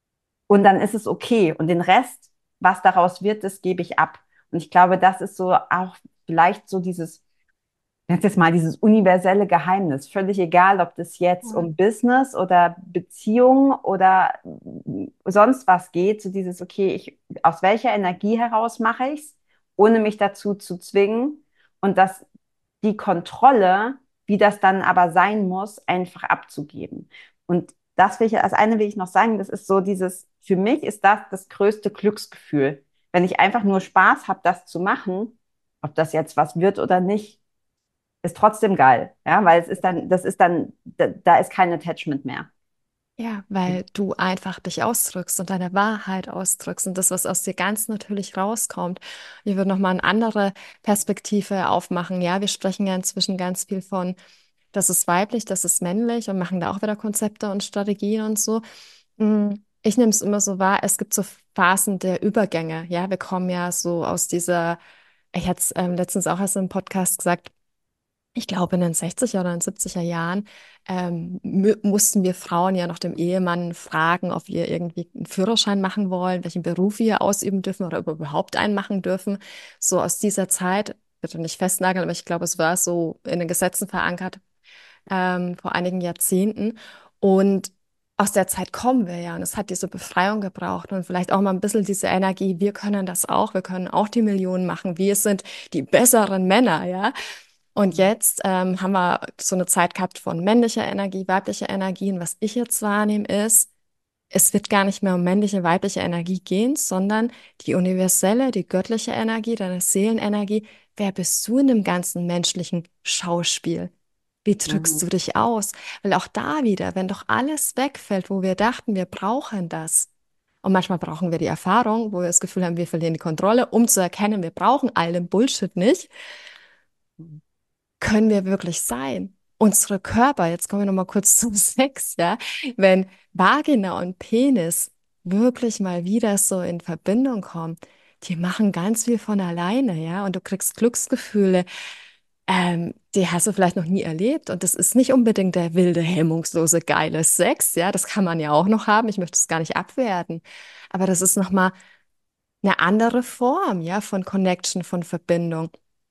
und dann ist es okay. Und den Rest, was daraus wird, das gebe ich ab. Und ich glaube, das ist so auch vielleicht so dieses, jetzt mal dieses universelle Geheimnis. Völlig egal, ob das jetzt Voll. um Business oder Beziehung oder sonst was geht, so dieses, okay, ich, aus welcher Energie heraus mache ich es, ohne mich dazu zu zwingen. Und das die Kontrolle, wie das dann aber sein muss, einfach abzugeben. Und das will ich, als eine will ich noch sagen, das ist so dieses, für mich ist das das größte Glücksgefühl. Wenn ich einfach nur Spaß habe, das zu machen, ob das jetzt was wird oder nicht, ist trotzdem geil. Ja, weil es ist dann, das ist dann, da, da ist kein Attachment mehr. Ja, weil du einfach dich ausdrückst und deine Wahrheit ausdrückst und das, was aus dir ganz natürlich rauskommt. Ich würde nochmal eine andere Perspektive aufmachen. Ja, wir sprechen ja inzwischen ganz viel von, das ist weiblich, das ist männlich und machen da auch wieder Konzepte und Strategien und so. Mm, Ich nehme es immer so wahr, es gibt so Phasen der Übergänge. Ja, wir kommen ja so aus dieser, ich hatte es ähm, letztens auch erst im Podcast gesagt, ich glaube, in den sechziger oder in den siebziger Jahren ähm, mü- mussten wir Frauen ja noch dem Ehemann fragen, ob wir irgendwie einen Führerschein machen wollen, welchen Beruf wir ausüben dürfen oder ob wir überhaupt einen machen dürfen. So aus dieser Zeit, bitte nicht festnageln, aber ich glaube, es war so in den Gesetzen verankert, ähm, vor einigen Jahrzehnten. Und aus der Zeit kommen wir ja und es hat diese Befreiung gebraucht und vielleicht auch mal ein bisschen diese Energie, wir können das auch, wir können auch die Millionen machen, wir sind die besseren Männer, ja. Und jetzt ähm, haben wir so eine Zeit gehabt von männlicher Energie, weiblicher Energie. Und was ich jetzt wahrnehme, ist, es wird gar nicht mehr um männliche, weibliche Energie gehen, sondern die universelle, die göttliche Energie, deine Seelenenergie. Wer bist du in dem ganzen menschlichen Schauspiel? Wie drückst Mhm. du dich aus? Weil auch da wieder, wenn doch alles wegfällt, wo wir dachten, wir brauchen das. Und manchmal brauchen wir die Erfahrung, wo wir das Gefühl haben, wir verlieren die Kontrolle, um zu erkennen, wir brauchen all den Bullshit nicht, können wir wirklich sein? Unsere Körper, jetzt kommen wir noch mal kurz zum Sex, ja, wenn Vagina und Penis wirklich mal wieder so in Verbindung kommen, die machen ganz viel von alleine, ja, und du kriegst Glücksgefühle, ähm, die hast du vielleicht noch nie erlebt und das ist nicht unbedingt der wilde, hemmungslose, geile Sex, ja, das kann man ja auch noch haben, ich möchte es gar nicht abwerten, aber das ist noch mal eine andere Form, ja, von Connection, von Verbindung.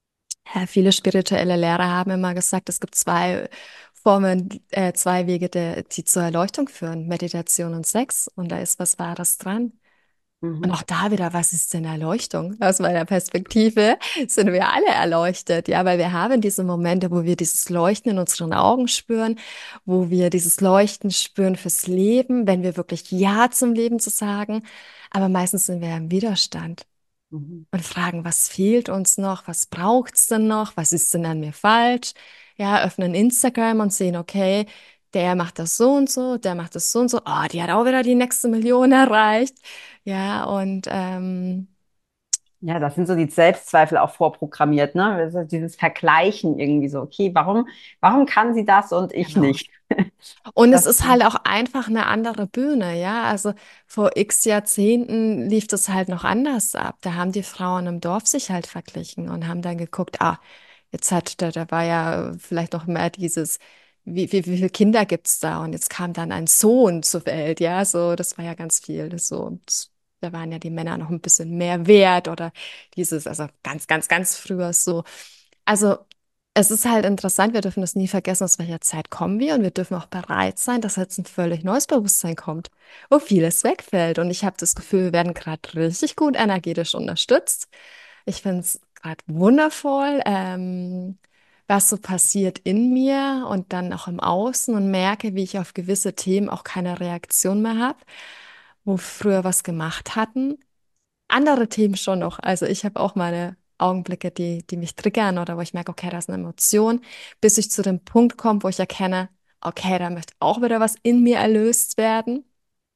Ja, viele spirituelle Lehrer haben immer gesagt, es gibt zwei Formen, äh, zwei Wege, der, die zur Erleuchtung führen, Meditation und Sex. Und da ist was Wahres dran. Und Mhm. auch da wieder, was ist denn Erleuchtung? Aus meiner Perspektive sind wir alle erleuchtet, ja, weil wir haben diese Momente, wo wir dieses Leuchten in unseren Augen spüren, wo wir dieses Leuchten spüren fürs Leben, wenn wir wirklich Ja zum Leben zu sagen. Aber meistens sind wir im Widerstand Mhm. und fragen, was fehlt uns noch, was braucht's denn noch, was ist denn an mir falsch? Ja, öffnen Instagram und sehen, okay, der macht das so und so, der macht das so und so, oh, die hat auch wieder die nächste Million erreicht. Ja, und ähm, Ja, das sind so die Selbstzweifel auch vorprogrammiert, ne? Also dieses Vergleichen irgendwie so, okay, warum, warum kann sie das und ich genau. nicht? Und es Das, ist halt auch einfach eine andere Bühne, ja. Also vor x Jahrzehnten lief das halt noch anders ab. Da haben die Frauen im Dorf sich halt verglichen und haben dann geguckt, ah, jetzt hat, da, da war ja vielleicht noch mehr dieses, wie, wie, wie viele Kinder gibt's da? Und jetzt kam dann ein Sohn zur Welt, ja. So, das war ja ganz viel. Das so, und da waren ja die Männer noch ein bisschen mehr wert oder dieses, also ganz, ganz, ganz früher so. Also es ist halt interessant, wir dürfen das nie vergessen, aus welcher Zeit kommen wir und wir dürfen auch bereit sein, dass jetzt ein völlig neues Bewusstsein kommt, wo vieles wegfällt. Und ich habe das Gefühl, wir werden gerade richtig gut energetisch unterstützt. Ich finde es gerade wundervoll, ähm, was so passiert in mir und dann auch im Außen und merke, wie ich auf gewisse Themen auch keine Reaktion mehr habe, wo wir früher was gemacht hatten. Andere Themen schon noch. Also ich habe auch meine Augenblicke, die, die mich triggern oder wo ich merke, okay, da ist eine Emotion, bis ich zu dem Punkt komme, wo ich erkenne, okay, da möchte auch wieder was in mir erlöst werden.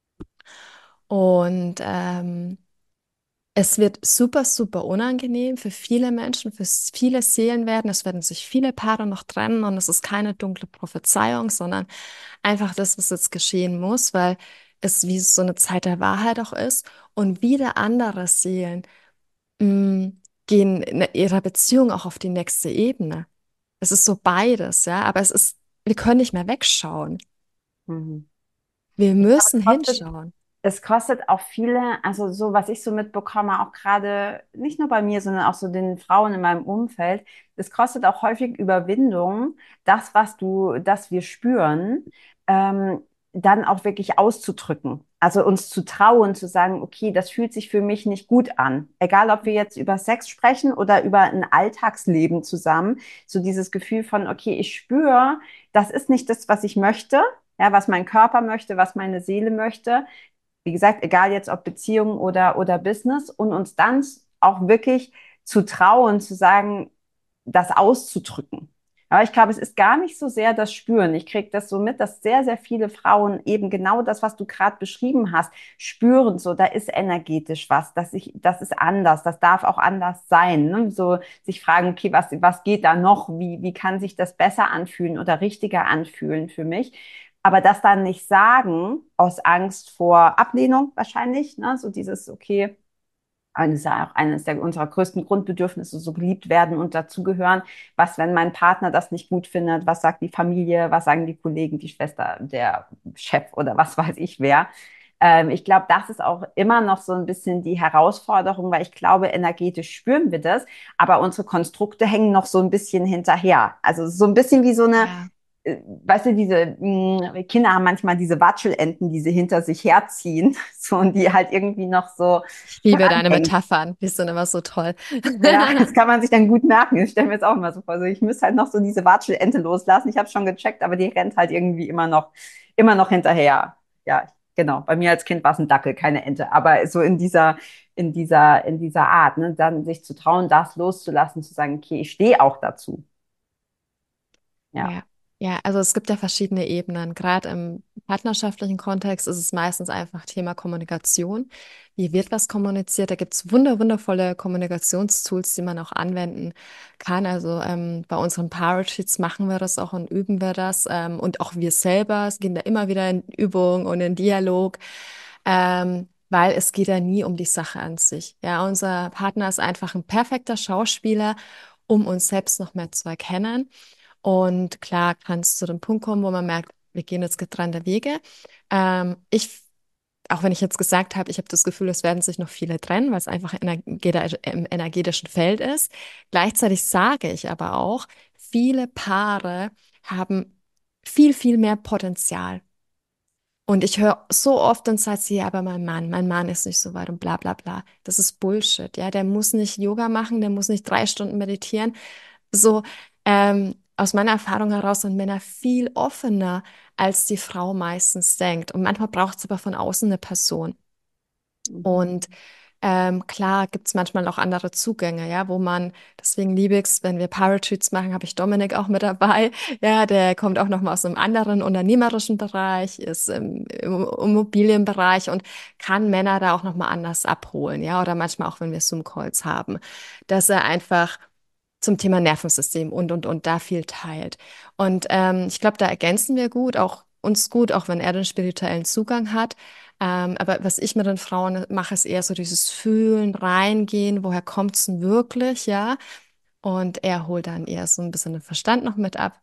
Und ähm, es wird super, super unangenehm für viele Menschen, für s- viele Seelen werden. Es werden sich viele Paare noch trennen und es ist keine dunkle Prophezeiung, sondern einfach das, was jetzt geschehen muss, weil es wie so eine Zeit der Wahrheit auch ist. Und wieder andere Seelen mh, gehen in ihrer Beziehung auch auf die nächste Ebene. Es ist so beides, ja, aber es ist, wir können nicht mehr wegschauen. mhm. Wir Ich glaube, müssen es kostet, hinschauen. es kostet auch viele, also so, was ich so mitbekomme, auch gerade nicht nur bei mir, sondern auch so den Frauen in meinem Umfeld, es kostet auch häufig Überwindung, das, was du, das wir spüren, ähm, dann auch wirklich auszudrücken. Also uns zu trauen, zu sagen, okay, das fühlt sich für mich nicht gut an. Egal, ob wir jetzt über Sex sprechen oder über ein Alltagsleben zusammen. So dieses Gefühl von, okay, ich spüre, das ist nicht das, was ich möchte, ja, was mein Körper möchte, was meine Seele möchte. wie gesagt, egal jetzt ob Beziehung oder, oder Business, und uns dann auch wirklich zu trauen, zu sagen, das auszudrücken. Aber ich glaube, es ist gar nicht so sehr das Spüren. Ich kriege das so mit, dass sehr, sehr viele Frauen eben genau das, was du gerade beschrieben hast, spüren. So, da ist energetisch was, das, ich, das ist anders, das darf auch anders sein. Ne? So sich fragen, okay, was, was geht da noch? Wie, wie kann sich das besser anfühlen oder richtiger anfühlen für mich? Aber das dann nicht sagen, aus Angst vor Ablehnung wahrscheinlich, ne? So dieses, okay, eines ja auch eines der unserer größten Grundbedürfnisse, so geliebt werden und dazugehören. Was, wenn mein Partner das nicht gut findet? Was sagt die Familie? Was sagen die Kollegen, die Schwester, der Chef oder was weiß ich wer? Ähm, ich glaube, das ist auch immer noch so ein bisschen die Herausforderung, weil ich glaube, energetisch spüren wir das, aber unsere Konstrukte hängen noch so ein bisschen hinterher. Also so ein bisschen wie so eine, Ja. äh, weißt du, diese mh, Kinder haben manchmal diese Watschelenten, die sie hinter sich herziehen, so, und die halt irgendwie noch so Ich liebe deine dranhängen. Metaphern, die sind immer so toll. Ja, das kann man sich dann gut merken. Ich stelle mir jetzt auch immer so vor. Also ich müsste halt noch so diese Watschelente loslassen. Ich habe schon gecheckt, aber die rennt halt irgendwie immer noch, immer noch hinterher. Ja, genau. Bei mir als Kind war es ein Dackel, keine Ente. Aber so in dieser, in dieser, in dieser Art, ne, dann sich zu trauen, das loszulassen, zu sagen, okay, ich stehe auch dazu. Ja. Ja, ja, also es gibt ja verschiedene Ebenen. Gerade im partnerschaftlichen Kontext ist es meistens einfach Thema Kommunikation. Wie wird was kommuniziert? Da gibt es wunder, wundervolle Kommunikationstools, die man auch anwenden kann. Also ähm, bei unseren Power Sheets machen wir das auch und üben wir das. Ähm, und auch wir selber gehen da immer wieder in Übung und in Dialog. Ähm, weil es geht ja nie um die Sache an sich. Ja, unser Partner ist einfach ein perfekter Schauspieler, um uns selbst noch mehr zu erkennen. Und klar kann es zu dem Punkt kommen, wo man merkt, wir gehen jetzt getrennte Wege. Ähm, ich, auch wenn ich jetzt gesagt habe, ich habe das Gefühl, es werden sich noch viele trennen, weil es einfach energe- im energetischen Feld ist. Gleichzeitig sage ich aber auch, viele Paare haben viel, viel mehr Potenzial. Und ich höre so oft dann sagt sie, ja, aber mein Mann, mein Mann ist nicht so weit und bla bla bla. Das ist Bullshit, ja. Der muss nicht Yoga machen, der muss nicht drei Stunden meditieren. So, ähm, aus meiner Erfahrung heraus sind Männer viel offener, als die Frau meistens denkt. Und manchmal braucht es aber von außen eine Person. Mhm. Und ähm, klar gibt es manchmal auch andere Zugänge, ja, wo man, deswegen liebe ich es, wenn wir Parachutes machen, habe ich Dominik auch mit dabei. Ja, der kommt auch nochmal aus einem anderen unternehmerischen Bereich, ist im, im Immobilienbereich und kann Männer da auch nochmal anders abholen, ja, oder manchmal auch, wenn wir Zoom-Calls haben, dass er einfach zum Thema Nervensystem und, und, und da viel teilt. Und ähm, ich glaube, da ergänzen wir gut, auch uns gut, auch wenn er den spirituellen Zugang hat. Ähm, aber was ich mit den Frauen mache, ist eher so dieses Fühlen, Reingehen, woher kommt's denn wirklich, ja? Und er holt dann eher so ein bisschen den Verstand noch mit ab.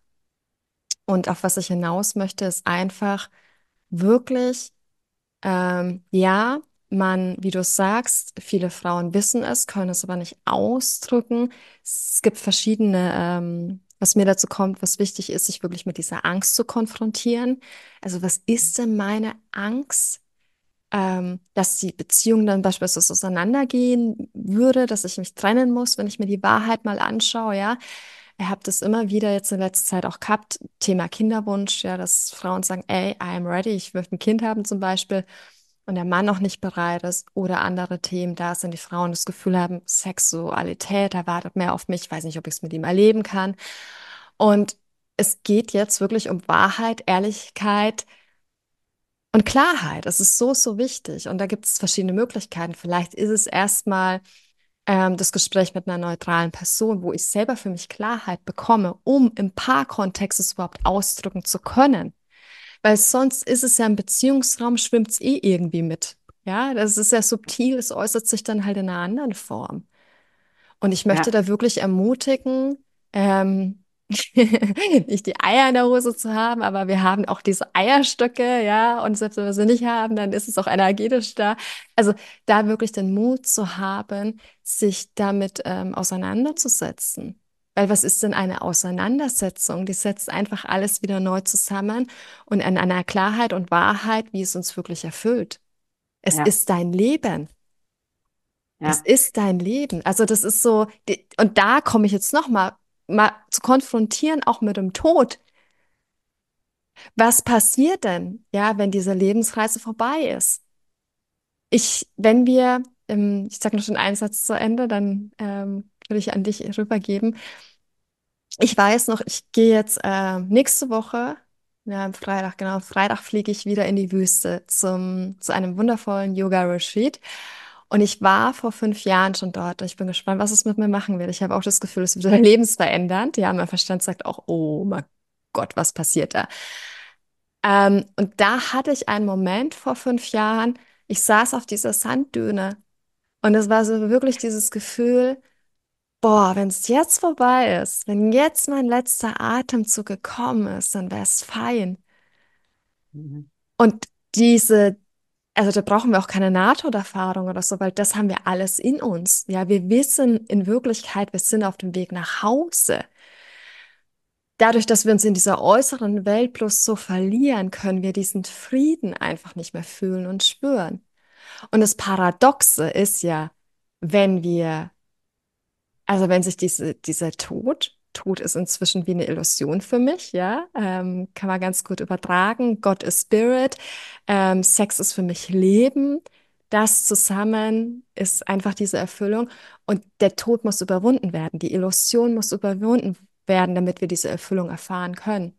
Und auf was ich hinaus möchte, ist einfach wirklich ähm, ja, man, wie du es sagst, viele Frauen wissen es, können es aber nicht ausdrücken. Es gibt verschiedene, ähm, was mir dazu kommt, was wichtig ist, sich wirklich mit dieser Angst zu konfrontieren. Also was ist denn meine Angst? Ähm, dass die Beziehung dann beispielsweise auseinandergehen würde, dass ich mich trennen muss, wenn ich mir die Wahrheit mal anschaue, ja. Ich habe das immer wieder jetzt in letzter Zeit auch gehabt, Thema Kinderwunsch, ja, dass Frauen sagen, ey, I am ready, ich möchte ein Kind haben zum Beispiel und der Mann noch nicht bereit ist oder andere Themen da sind, die Frauen das Gefühl haben, Sexualität erwartet mehr auf mich, ich weiß nicht, ob ich es mit ihm erleben kann. Und es geht jetzt wirklich um Wahrheit, Ehrlichkeit, und Klarheit, das ist so, so wichtig. Und da gibt es verschiedene Möglichkeiten. Vielleicht ist es erstmal ähm, das Gespräch mit einer neutralen Person, wo ich selber für mich Klarheit bekomme, um im Paarkontext es überhaupt ausdrücken zu können. Weil sonst ist es ja im Beziehungsraum, schwimmt es eh irgendwie mit. Ja, das ist ja subtil, es äußert sich dann halt in einer anderen Form. Und ich möchte Ja, da wirklich ermutigen, ähm, nicht die Eier in der Hose zu haben, aber wir haben auch diese Eierstöcke, ja, und selbst wenn wir sie nicht haben, dann ist es auch energetisch da. Also da wirklich den Mut zu haben, sich damit ähm, auseinanderzusetzen. Weil was ist denn eine Auseinandersetzung? Die setzt einfach alles wieder neu zusammen und an einer Klarheit und Wahrheit, wie es uns wirklich erfüllt. Es ja, ist dein Leben. Es ja, ist dein Leben. Also das ist so, die, und da komme ich jetzt noch mal, mal zu konfrontieren, auch mit dem Tod. Was passiert denn, ja, wenn diese Lebensreise vorbei ist? Ich, wenn wir, ähm, ich sage noch schon einen Satz zu Ende, dann ähm, würde ich an dich rübergeben. Ich weiß noch, ich gehe jetzt äh, nächste Woche, ja, am Freitag, genau, am Freitag fliege ich wieder in die Wüste zum, zu einem wundervollen Yoga-Retreat. Und ich war vor fünf Jahren schon dort. Ich bin gespannt, was es mit mir machen wird. Ich habe auch das Gefühl, es wird lebensverändernd. Ja, mein Verstand sagt auch, oh mein Gott, was passiert da? Ähm, und da hatte ich einen Moment vor fünf Jahren, ich saß auf dieser Sanddüne und es war so wirklich dieses Gefühl, boah, wenn es jetzt vorbei ist, wenn jetzt mein letzter Atemzug gekommen ist, dann wäre es fein. Mhm. Und diese, also da brauchen wir auch keine Nahtoderfahrung oder so, weil das haben wir alles in uns. Ja, wir wissen in Wirklichkeit, wir sind auf dem Weg nach Hause. Dadurch, dass wir uns in dieser äußeren Welt bloß so verlieren, können wir diesen Frieden einfach nicht mehr fühlen und spüren. Und das Paradoxe ist ja, wenn wir Also wenn sich diese, dieser Tod, Tod ist inzwischen wie eine Illusion für mich, ja, ähm, kann man ganz gut übertragen. Gott ist Spirit, ähm, Sex ist für mich Leben. Das zusammen ist einfach diese Erfüllung. Und der Tod muss überwunden werden. Die Illusion muss überwunden werden, damit wir diese Erfüllung erfahren können.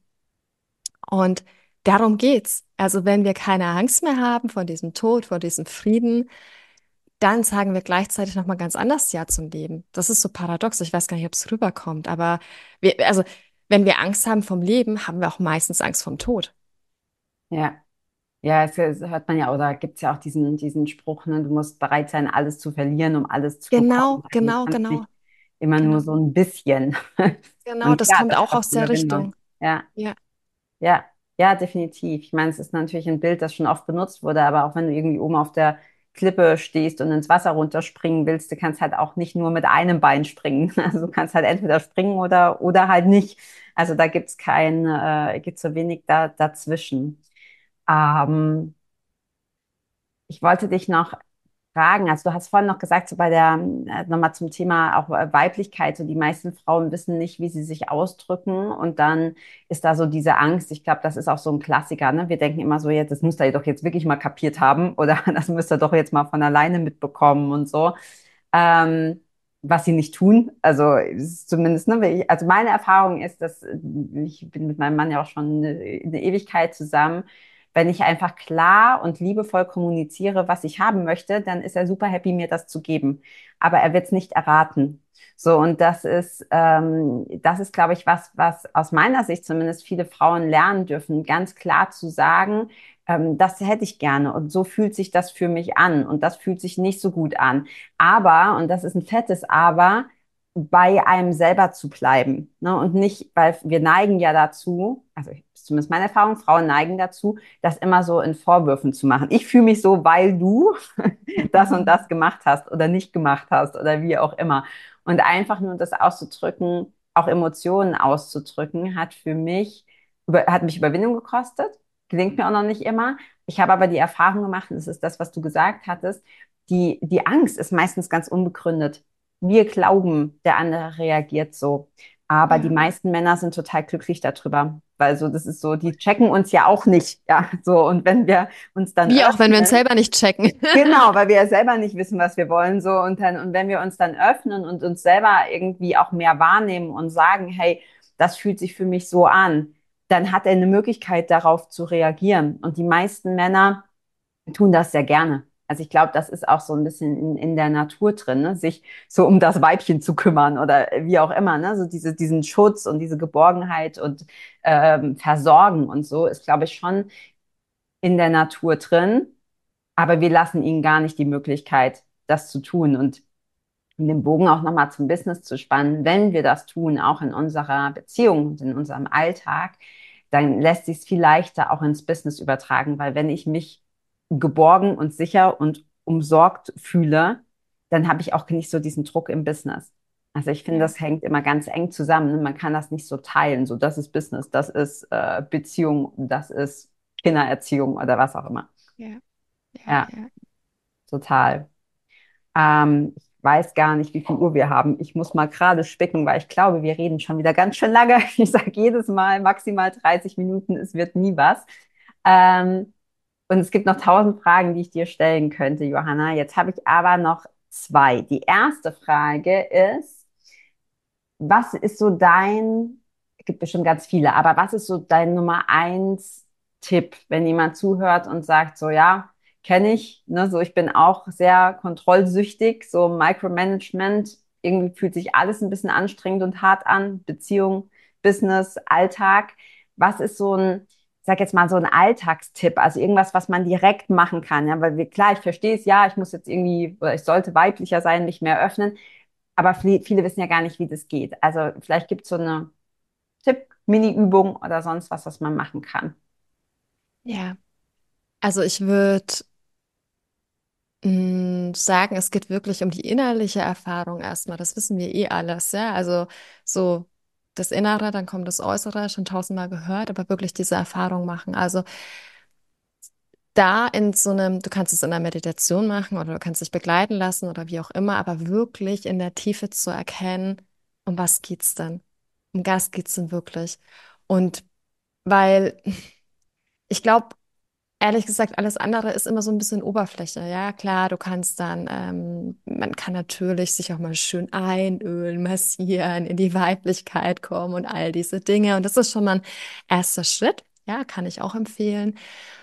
Und darum geht's. Also wenn wir keine Angst mehr haben vor diesem Tod, vor diesem Frieden, dann sagen wir gleichzeitig nochmal ganz anders Ja zum Leben. Das ist so paradox. Ich weiß gar nicht, ob es rüberkommt, aber wir, also, wenn wir Angst haben vom Leben, haben wir auch meistens Angst vom Tod. Ja. Ja, es, es hört man ja, oder gibt es ja auch diesen, diesen Spruch, ne, du musst bereit sein, alles zu verlieren, um alles zu bekommen. Genau, Also du genau, kannst genau, nicht immer nur genau. so ein bisschen. Genau, Und das klar, kommt das auch schaffst aus du der Überwindung. Richtung. Ja, Ja, ja, ja, definitiv. Ich meine, es ist natürlich ein Bild, das schon oft benutzt wurde, aber auch wenn du irgendwie oben auf der Klippe stehst und ins Wasser runterspringen willst, du kannst halt auch nicht nur mit einem Bein springen. Also du kannst halt entweder springen oder, oder halt nicht. Also da gibt's kein, äh, gibt's so wenig da, dazwischen. Ähm, Ich wollte dich noch fragen, also du hast vorhin noch gesagt, so bei der, äh, nochmal zum Thema auch äh, Weiblichkeit, so die meisten Frauen wissen nicht, wie sie sich ausdrücken und dann ist da so diese Angst. Ich glaube, das ist auch so ein Klassiker, ne? Wir denken immer so, jetzt, das müsst ihr doch jetzt wirklich mal kapiert haben oder das müsst ihr doch jetzt mal von alleine mitbekommen und so. Ähm, Was sie nicht tun. Also es ist zumindest, ne, ich, also meine Erfahrung ist, dass äh, ich bin mit meinem Mann ja auch schon eine, eine Ewigkeit zusammen. Wenn ich einfach klar und liebevoll kommuniziere, was ich haben möchte, dann ist er super happy, mir das zu geben. Aber er wird es nicht erraten. So, und das ist, ähm, das ist, glaube ich, was, was aus meiner Sicht zumindest viele Frauen lernen dürfen, ganz klar zu sagen, ähm, das hätte ich gerne und so fühlt sich das für mich an und das fühlt sich nicht so gut an. Aber, und das ist ein fettes Aber, bei einem selber zu bleiben. Ne? Und nicht, weil wir neigen ja dazu, also zumindest meine Erfahrung, Frauen neigen dazu, das immer so in Vorwürfen zu machen. Ich fühle mich so, weil du das und das gemacht hast oder nicht gemacht hast oder wie auch immer. Und einfach nur das auszudrücken, auch Emotionen auszudrücken, hat für mich, über, hat mich Überwindung gekostet. Gelingt mir auch noch nicht immer. Ich habe aber die Erfahrung gemacht, und das ist das, was du gesagt hattest, die, die Angst ist meistens ganz unbegründet. Wir glauben, der andere reagiert so. Aber die ja. meisten Männer sind total glücklich darüber, weil so, das ist so, die checken uns ja auch nicht, ja, so. Und wenn wir uns dann Wie auch wenn wir uns öffnen, selber nicht checken. genau, weil wir ja selber nicht wissen, was wir wollen, so. Und dann, und wenn wir uns dann öffnen und uns selber irgendwie auch mehr wahrnehmen und sagen, hey, das fühlt sich für mich so an, dann hat er eine Möglichkeit, darauf zu reagieren. Und die meisten Männer tun das sehr gerne. Also ich glaube, das ist auch so ein bisschen in, in der Natur drin, ne? Sich so um das Weibchen zu kümmern oder wie auch immer, ne? So diese, diesen Schutz und diese Geborgenheit und ähm, Versorgen und so ist, glaube ich, schon in der Natur drin. Aber wir lassen ihnen gar nicht die Möglichkeit, das zu tun. Und um den Bogen auch nochmal zum Business zu spannen, wenn wir das tun, auch in unserer Beziehung und in unserem Alltag, dann lässt sich es viel leichter auch ins Business übertragen, weil wenn ich mich geborgen und sicher und umsorgt fühle, dann habe ich auch nicht so diesen Druck im Business. Also ich finde, Ja, das hängt immer ganz eng zusammen. Man kann das nicht so teilen. So, das ist Business, das ist äh, Beziehung, das ist Kindererziehung oder was auch immer. ja, ja, Ja, ja. total. Ähm, ich weiß gar nicht, wie viel Uhr wir haben. Ich muss mal gerade spicken, weil ich glaube, wir reden schon wieder ganz schön lange. Ich sage jedes Mal maximal dreißig Minuten, es wird nie was. Ähm, Und es gibt noch tausend Fragen, die ich dir stellen könnte, Johanna. Jetzt habe ich aber noch zwei. Die erste Frage ist, was ist so dein, es gibt bestimmt ganz viele, aber was ist so dein Nummer eins Tipp, wenn jemand zuhört und sagt, so ja, kenne ich, ne, so ich bin auch sehr kontrollsüchtig, so Micromanagement, irgendwie fühlt sich alles ein bisschen anstrengend und hart an, Beziehung, Business, Alltag. Was ist so ein, ich sag jetzt mal so ein Alltagstipp, also irgendwas, was man direkt machen kann, ja, weil wir, klar, ich verstehe es, ja, ich muss jetzt irgendwie, oder ich sollte weiblicher sein, mich mehr öffnen, aber viele, viele wissen ja gar nicht, wie das geht. Also vielleicht gibt es so eine Tipp, Mini-Übung oder sonst was, was man machen kann. Ja, also ich würde sagen, es geht wirklich um die innerliche Erfahrung erstmal. Das wissen wir eh alles, ja. Also so das Innere, dann kommt das Äußere, schon tausendmal gehört, aber wirklich diese Erfahrung machen. Also da in so einem, du kannst es in einer Meditation machen oder du kannst dich begleiten lassen oder wie auch immer, aber wirklich in der Tiefe zu erkennen, um was geht's denn? Um was geht's denn wirklich? Und weil ich glaube, ehrlich gesagt, alles andere ist immer so ein bisschen Oberfläche. Ja, klar, du kannst dann, ähm, man kann natürlich sich auch mal schön einölen, massieren, in die Weiblichkeit kommen und all diese Dinge. Und das ist schon mal ein erster Schritt. Ja, kann ich auch empfehlen.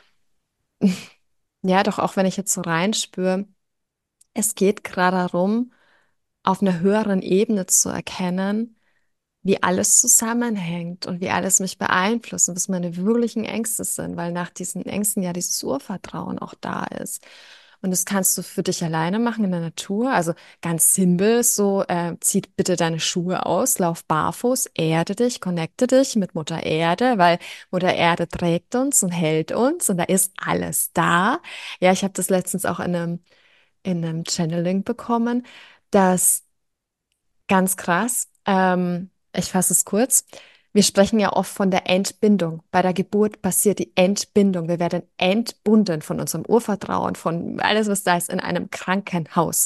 Ja, doch auch wenn ich jetzt so reinspüre, es geht gerade darum, auf einer höheren Ebene zu erkennen, wie alles zusammenhängt und wie alles mich beeinflusst und was meine wirklichen Ängste sind, weil nach diesen Ängsten ja dieses Urvertrauen auch da ist. Und das kannst du für dich alleine machen in der Natur. Also ganz simpel, so äh, zieh bitte deine Schuhe aus, lauf barfuß, erde dich, connecte dich mit Mutter Erde, weil Mutter Erde trägt uns und hält uns und da ist alles da. Ja, ich habe das letztens auch in einem, in einem Channeling bekommen, dass ganz krass. Ähm, ich fasse es kurz. Wir sprechen ja oft von der Entbindung. Bei der Geburt passiert die Entbindung. Wir werden entbunden von unserem Urvertrauen, von alles, was da ist, in einem Krankenhaus.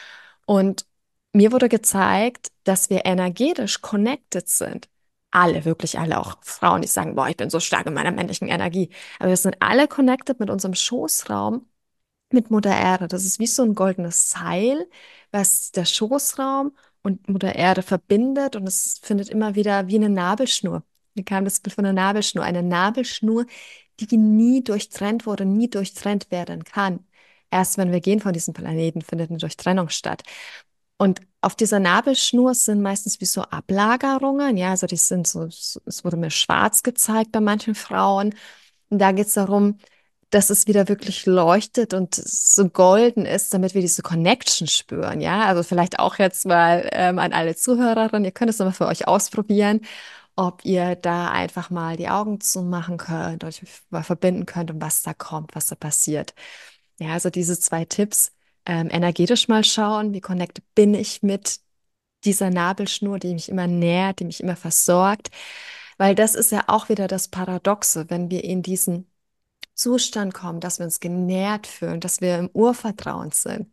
Und mir wurde gezeigt, dass wir energetisch connected sind. Alle, wirklich alle, auch Frauen, die sagen, boah, ich bin so stark in meiner männlichen Energie. Aber wir sind alle connected mit unserem Schoßraum, mit Mutter Erde. Das ist wie so ein goldenes Seil, was der Schoßraum und Mutter Erde verbindet. Und es findet immer wieder wie eine Nabelschnur. Mir kam das Bild von einer Nabelschnur. Eine Nabelschnur, die nie durchtrennt wurde, nie durchtrennt werden kann. Erst wenn wir gehen von diesem Planeten, findet eine Durchtrennung statt. Und auf dieser Nabelschnur sind meistens wie so Ablagerungen. Ja, also die sind so, so- es wurde mir schwarz gezeigt bei manchen Frauen. Und da geht es darum, dass es wieder wirklich leuchtet und so golden ist, damit wir diese Connection spüren, ja. Also vielleicht auch jetzt mal ähm, an alle Zuhörerinnen, ihr könnt es mal für euch ausprobieren, ob ihr da einfach mal die Augen zumachen könnt, euch mal verbinden könnt und was da kommt, was da passiert. Ja, also diese zwei Tipps, ähm, energetisch mal schauen, wie connected bin ich mit dieser Nabelschnur, die mich immer nährt, die mich immer versorgt, weil das ist ja auch wieder das Paradoxe, wenn wir in diesen Zustand kommen, dass wir uns genährt fühlen, dass wir im Urvertrauen sind.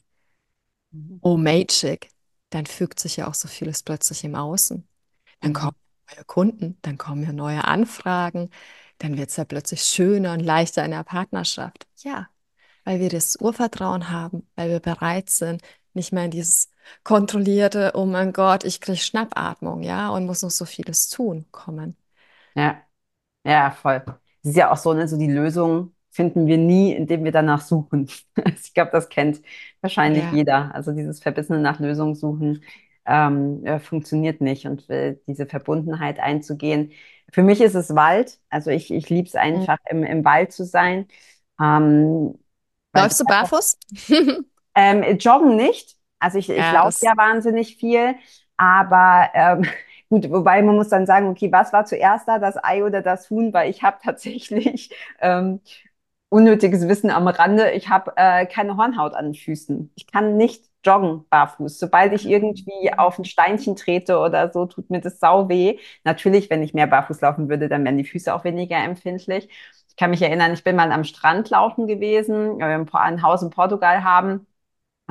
Mhm. Oh, Magic. Dann fügt sich ja auch so vieles plötzlich im Außen. Dann kommen Mhm. neue Kunden, dann kommen ja neue Anfragen, dann wird es ja plötzlich schöner und leichter in der Partnerschaft. Ja, weil wir das Urvertrauen haben, weil wir bereit sind, nicht mehr in dieses kontrollierte, oh mein Gott, ich kriege Schnappatmung, ja, und muss noch so vieles tun, kommen. Ja, ja, voll. Es ist ja auch so, ne, so die Lösung finden wir nie, indem wir danach suchen. Ich glaube, das kennt wahrscheinlich Ja. jeder. Also dieses Verbissene nach Lösungen suchen ähm, äh, funktioniert nicht und äh, diese Verbundenheit einzugehen. Für mich ist es Wald. Also ich, ich liebe es Mhm. einfach, im, im Wald zu sein, ähm, weil Läufst du barfuß? ähm, joggen nicht. Also ich, ich Ja, laufe das. ja wahnsinnig viel, aber ähm, gut, wobei man muss dann sagen, okay, was war zuerst da, das Ei oder das Huhn? Weil ich habe tatsächlich ähm, unnötiges Wissen am Rande. Ich habe äh, keine Hornhaut an den Füßen. Ich kann nicht joggen barfuß. Sobald ich irgendwie auf ein Steinchen trete oder so, tut mir das sau weh. Natürlich, wenn ich mehr barfuß laufen würde, dann wären die Füße auch weniger empfindlich. Ich kann mich erinnern, ich bin mal am Strand laufen gewesen, weil wir ein Haus in Portugal haben.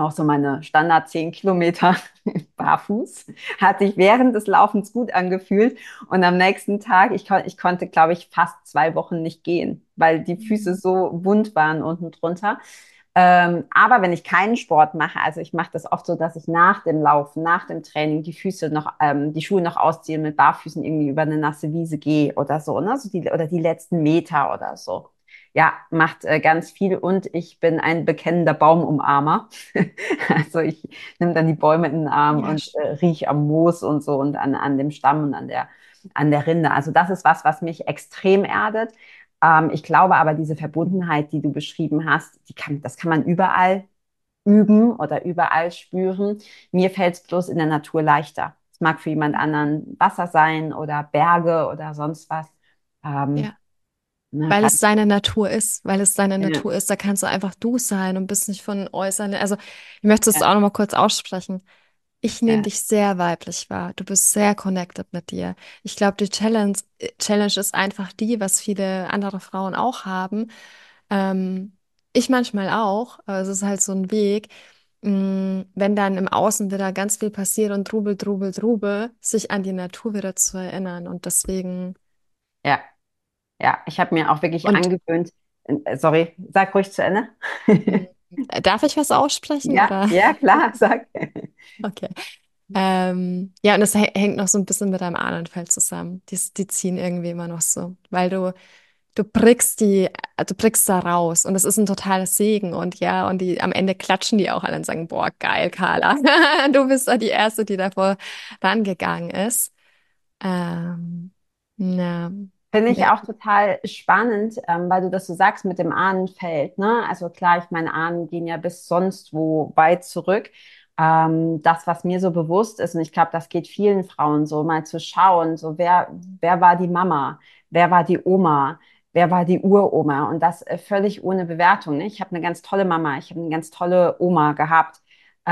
auch so meine Standard zehn Kilometer barfuß. Hat sich während des Laufens gut angefühlt. Und am nächsten Tag, ich, kon ich konnte, glaube ich, fast zwei Wochen nicht gehen, weil die Füße Mhm. so wund waren unten drunter. Ähm, aber wenn ich keinen Sport mache, also ich mache das oft so, dass ich nach dem Laufen, nach dem Training die Füße noch, ähm, die Schuhe noch ausziehe und mit Barfüßen irgendwie über eine nasse Wiese gehe oder so, ne? So die, oder die letzten Meter oder so. Ja, macht äh, ganz viel und ich bin ein bekennender Baumumarmer. Also ich nehme dann die Bäume in den Arm Ja, und äh, schön. rieche am Moos und so und an, an dem Stamm und an der, an der Rinde. Also das ist was, was mich extrem erdet. Ähm, ich glaube aber, diese Verbundenheit, die du beschrieben hast, die kann, das kann man überall üben oder überall spüren. Mir fällt es bloß in der Natur leichter. Es mag für jemand anderen Wasser sein oder Berge oder sonst was. Ähm, Ja. ne, Weil kann, es seine Natur ist, weil es seine ja, Natur ist, da kannst du einfach du sein und bist nicht von äußeren. Also, ich möchte es ja, auch noch mal kurz aussprechen. Ich nehme ja, dich sehr weiblich wahr. Du bist sehr connected mit dir. Ich glaube, die Challenge, äh, Challenge ist einfach die, was viele andere Frauen auch haben. Ähm, Ich manchmal auch, aber es ist halt so ein Weg, mh, wenn dann im Außen wieder ganz viel passiert und Trubel, Trubel, Trubel, sich an die Natur wieder zu erinnern. Und deswegen, ja. Ja, ich habe mir auch wirklich und angewöhnt, äh, sorry, sag ruhig zu Ende. mh, darf ich was aussprechen Ja, oder? ja, klar, sag. Okay. Ähm, ja, und das hä- hängt noch so ein bisschen mit deinem Ahnenfeld zusammen. Die, die ziehen irgendwie immer noch so, weil du, du prickst die, äh, du prickst da raus und das ist ein totales Segen und ja, und die, am Ende klatschen die auch alle und sagen, boah, geil, Carla. Du bist doch die Erste, die davor rangegangen ist. Ähm, na, Finde ich ja. auch total spannend, ähm, weil du das so sagst mit dem Ahnenfeld, ne? Also klar, ich meine, Ahnen gehen ja bis sonst wo weit zurück. Ähm, das, was mir so bewusst ist, und ich glaube, das geht vielen Frauen so, mal zu schauen, so wer, wer war die Mama, wer war die Oma, wer war die Uroma und das äh, völlig ohne Bewertung, ne? Ich habe eine ganz tolle Mama, ich habe eine ganz tolle Oma gehabt.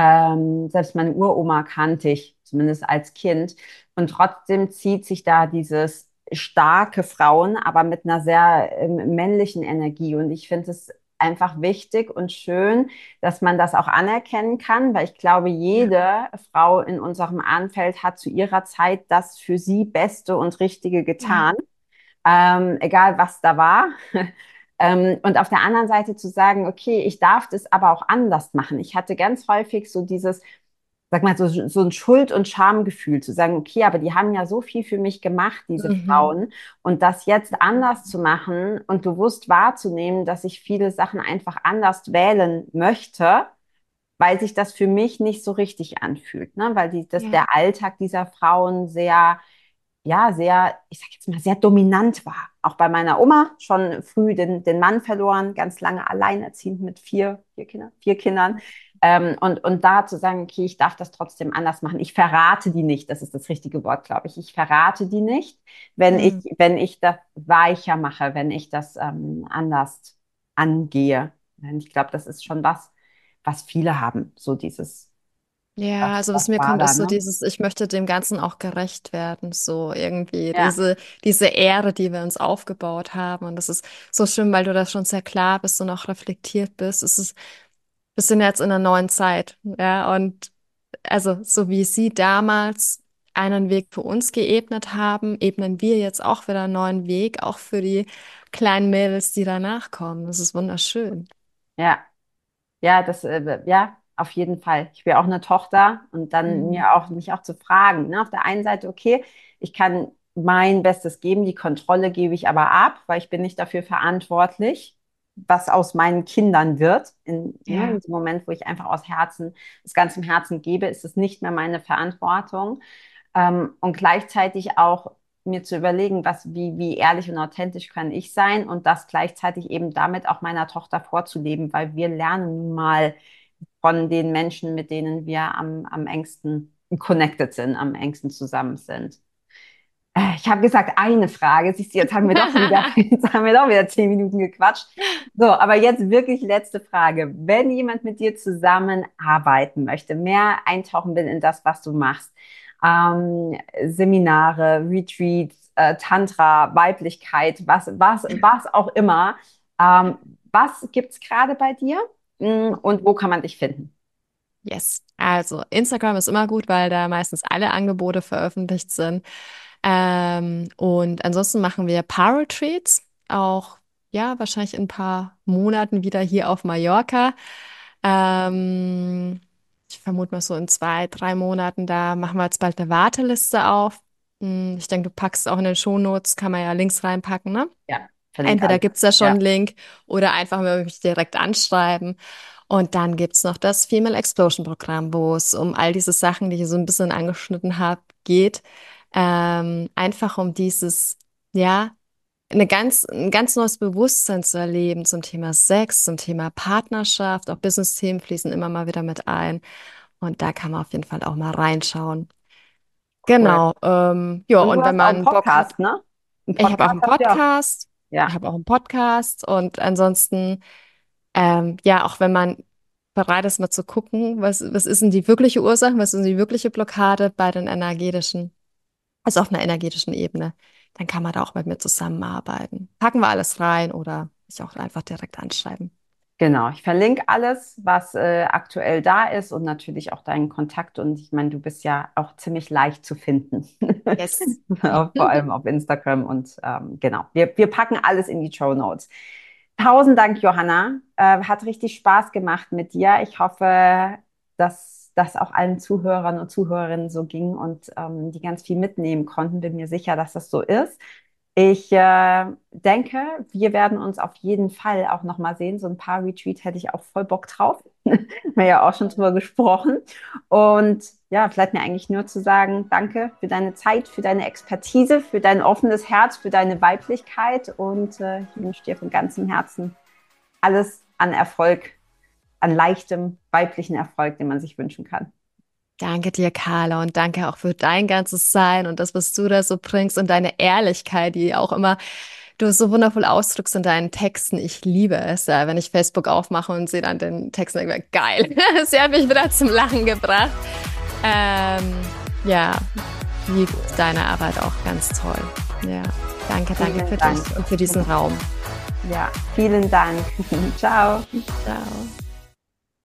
Ähm, selbst meine Uroma kannte ich, zumindest als Kind. Und trotzdem zieht sich da dieses starke Frauen, aber mit einer sehr ähm, männlichen Energie. Und ich finde es einfach wichtig und schön, dass man das auch anerkennen kann, weil ich glaube, Ja. jede Frau in unserem Umfeld hat zu ihrer Zeit das für sie Beste und Richtige Ja. getan, ähm, egal was da war. Ähm, und auf der anderen Seite zu sagen, okay, ich darf das aber auch anders machen. Ich hatte ganz häufig so dieses, sag mal, so, so ein Schuld- und Schamgefühl, zu sagen, okay, aber die haben ja so viel für mich gemacht, diese Mhm. Frauen, und das jetzt anders zu machen und bewusst wahrzunehmen, dass ich viele Sachen einfach anders wählen möchte, weil sich das für mich nicht so richtig anfühlt, ne? Weil die, das, Ja. der Alltag dieser Frauen sehr ja, sehr, ich sag jetzt mal, sehr dominant war. Auch bei meiner Oma schon früh den, den Mann verloren, ganz lange alleinerziehend mit vier, vier Kindern, vier Kindern. Ähm, und, und da zu sagen, okay, ich darf das trotzdem anders machen. Ich verrate die nicht, das ist das richtige Wort, glaube ich. Ich verrate die nicht, wenn ich, Mhm. wenn ich das weicher mache, wenn ich das ähm, anders angehe. Und ich glaube, das ist schon was, was viele haben, so dieses, was, Ja, also was was mir war kommt, da, ist so ne? dieses, ich möchte dem Ganzen auch gerecht werden, so irgendwie Ja, diese, diese Ehre, die wir uns aufgebaut haben. Und das ist so schön, weil du da schon sehr klar bist und auch reflektiert bist. Es ist, wir sind jetzt in einer neuen Zeit, ja, und also so wie sie damals einen Weg für uns geebnet haben, ebnen wir jetzt auch wieder einen neuen Weg, auch für die kleinen Mädels, die danach kommen. Das ist wunderschön. ja. Ja, das, äh, ja, auf jeden Fall. Ich will auch eine Tochter und dann Mhm. mir auch, mich auch zu fragen, ne? Auf der einen Seite, okay, ich kann mein Bestes geben, die Kontrolle gebe ich aber ab, weil ich bin nicht dafür verantwortlich, was aus meinen Kindern wird. In, ne, in Ja. diesem Moment, wo ich einfach aus Herzen, aus ganzem Herzen gebe, ist es nicht mehr meine Verantwortung. Ähm, und gleichzeitig auch mir zu überlegen, was, wie, wie ehrlich und authentisch kann ich sein und das gleichzeitig eben damit auch meiner Tochter vorzuleben, weil wir lernen nun mal von den Menschen, mit denen wir am, am engsten connected sind, am engsten zusammen sind. Äh, Ich habe gesagt, eine Frage. Siehst du, jetzt haben wir doch wieder, jetzt haben wir doch wieder zehn Minuten gequatscht. So, aber jetzt wirklich letzte Frage. Wenn jemand mit dir zusammenarbeiten möchte, mehr eintauchen will in das, was du machst, ähm, Seminare, Retreats, äh, Tantra, Weiblichkeit, was, was, was auch immer, ähm, was gibt's gerade bei dir? Mm, und wo kann man dich finden? Yes. Also Instagram ist immer gut, weil da meistens alle Angebote veröffentlicht sind. Ähm, und ansonsten machen wir Paar-Retreats, auch ja, wahrscheinlich in ein paar Monaten wieder hier auf Mallorca. Ähm, Ich vermute mal so in zwei, drei Monaten, da machen wir jetzt bald eine Warteliste auf. Hm, Ich denke, du packst auch in den Shownotes, kann man ja Links reinpacken, ne? Ja, verlinke Entweder alles. gibt's da schon Ja, einen Link oder einfach mich direkt anschreiben. Und dann gibt's noch das Female Explosion Programm, wo es um all diese Sachen, die ich so ein bisschen angeschnitten habe, geht. Ähm, einfach um dieses, ja, eine ganz, ein ganz neues Bewusstsein zu erleben zum Thema Sex, zum Thema Partnerschaft. Auch Business-Themen fließen immer mal wieder mit ein. Und da kann man auf jeden Fall auch mal reinschauen. cool. Genau. Ähm, ja, Und du und wenn hast auch einen man Bock hat, Podcast, ne? Einen ich habe auch Podcast einen hast du ja auch. Podcast. Ich Ja, habe auch einen Podcast und ansonsten, ähm, ja, auch wenn man bereit ist, mal zu gucken, was, was ist denn die wirkliche Ursache, was ist denn die wirkliche Blockade bei den energetischen, also auf einer energetischen Ebene, dann kann man da auch mit mir zusammenarbeiten. Packen wir alles rein oder mich auch einfach direkt anschreiben. genau. Ich verlinke alles, was äh, aktuell da ist und natürlich auch deinen Kontakt. Und ich meine, du bist ja auch ziemlich leicht zu finden. Yes. Vor allem auf Instagram und ähm, genau. Wir, wir packen alles in die Show Notes. Tausend Dank, Johanna. Äh, hat richtig Spaß gemacht mit dir. Ich hoffe, dass das auch allen Zuhörern und Zuhörerinnen so ging und ähm, die ganz viel mitnehmen konnten. Bin mir sicher, dass das so ist. Ich äh, denke, wir werden uns auf jeden Fall auch noch mal sehen. So ein paar Retreat hätte ich auch voll Bock drauf. Wir haben ja auch schon drüber gesprochen. Und ja, bleibt mir eigentlich nur zu sagen, danke für deine Zeit, für deine Expertise, für dein offenes Herz, für deine Weiblichkeit. Und äh, ich wünsche dir von ganzem Herzen alles an Erfolg, an leichtem weiblichen Erfolg, den man sich wünschen kann. Danke dir, Carla, und danke auch für dein ganzes Sein und das, was du da so bringst und deine Ehrlichkeit, die auch immer du so wundervoll ausdrückst in deinen Texten. Ich liebe es, ja, wenn ich Facebook aufmache und sehe dann den Text und denke, geil, sie hat mich wieder zum Lachen gebracht. Ähm, ja, liebe deine Arbeit auch ganz toll. Ja, danke, danke Vielen für Dank. dich und für diesen Raum. Ja, vielen Dank. Ciao. Ciao.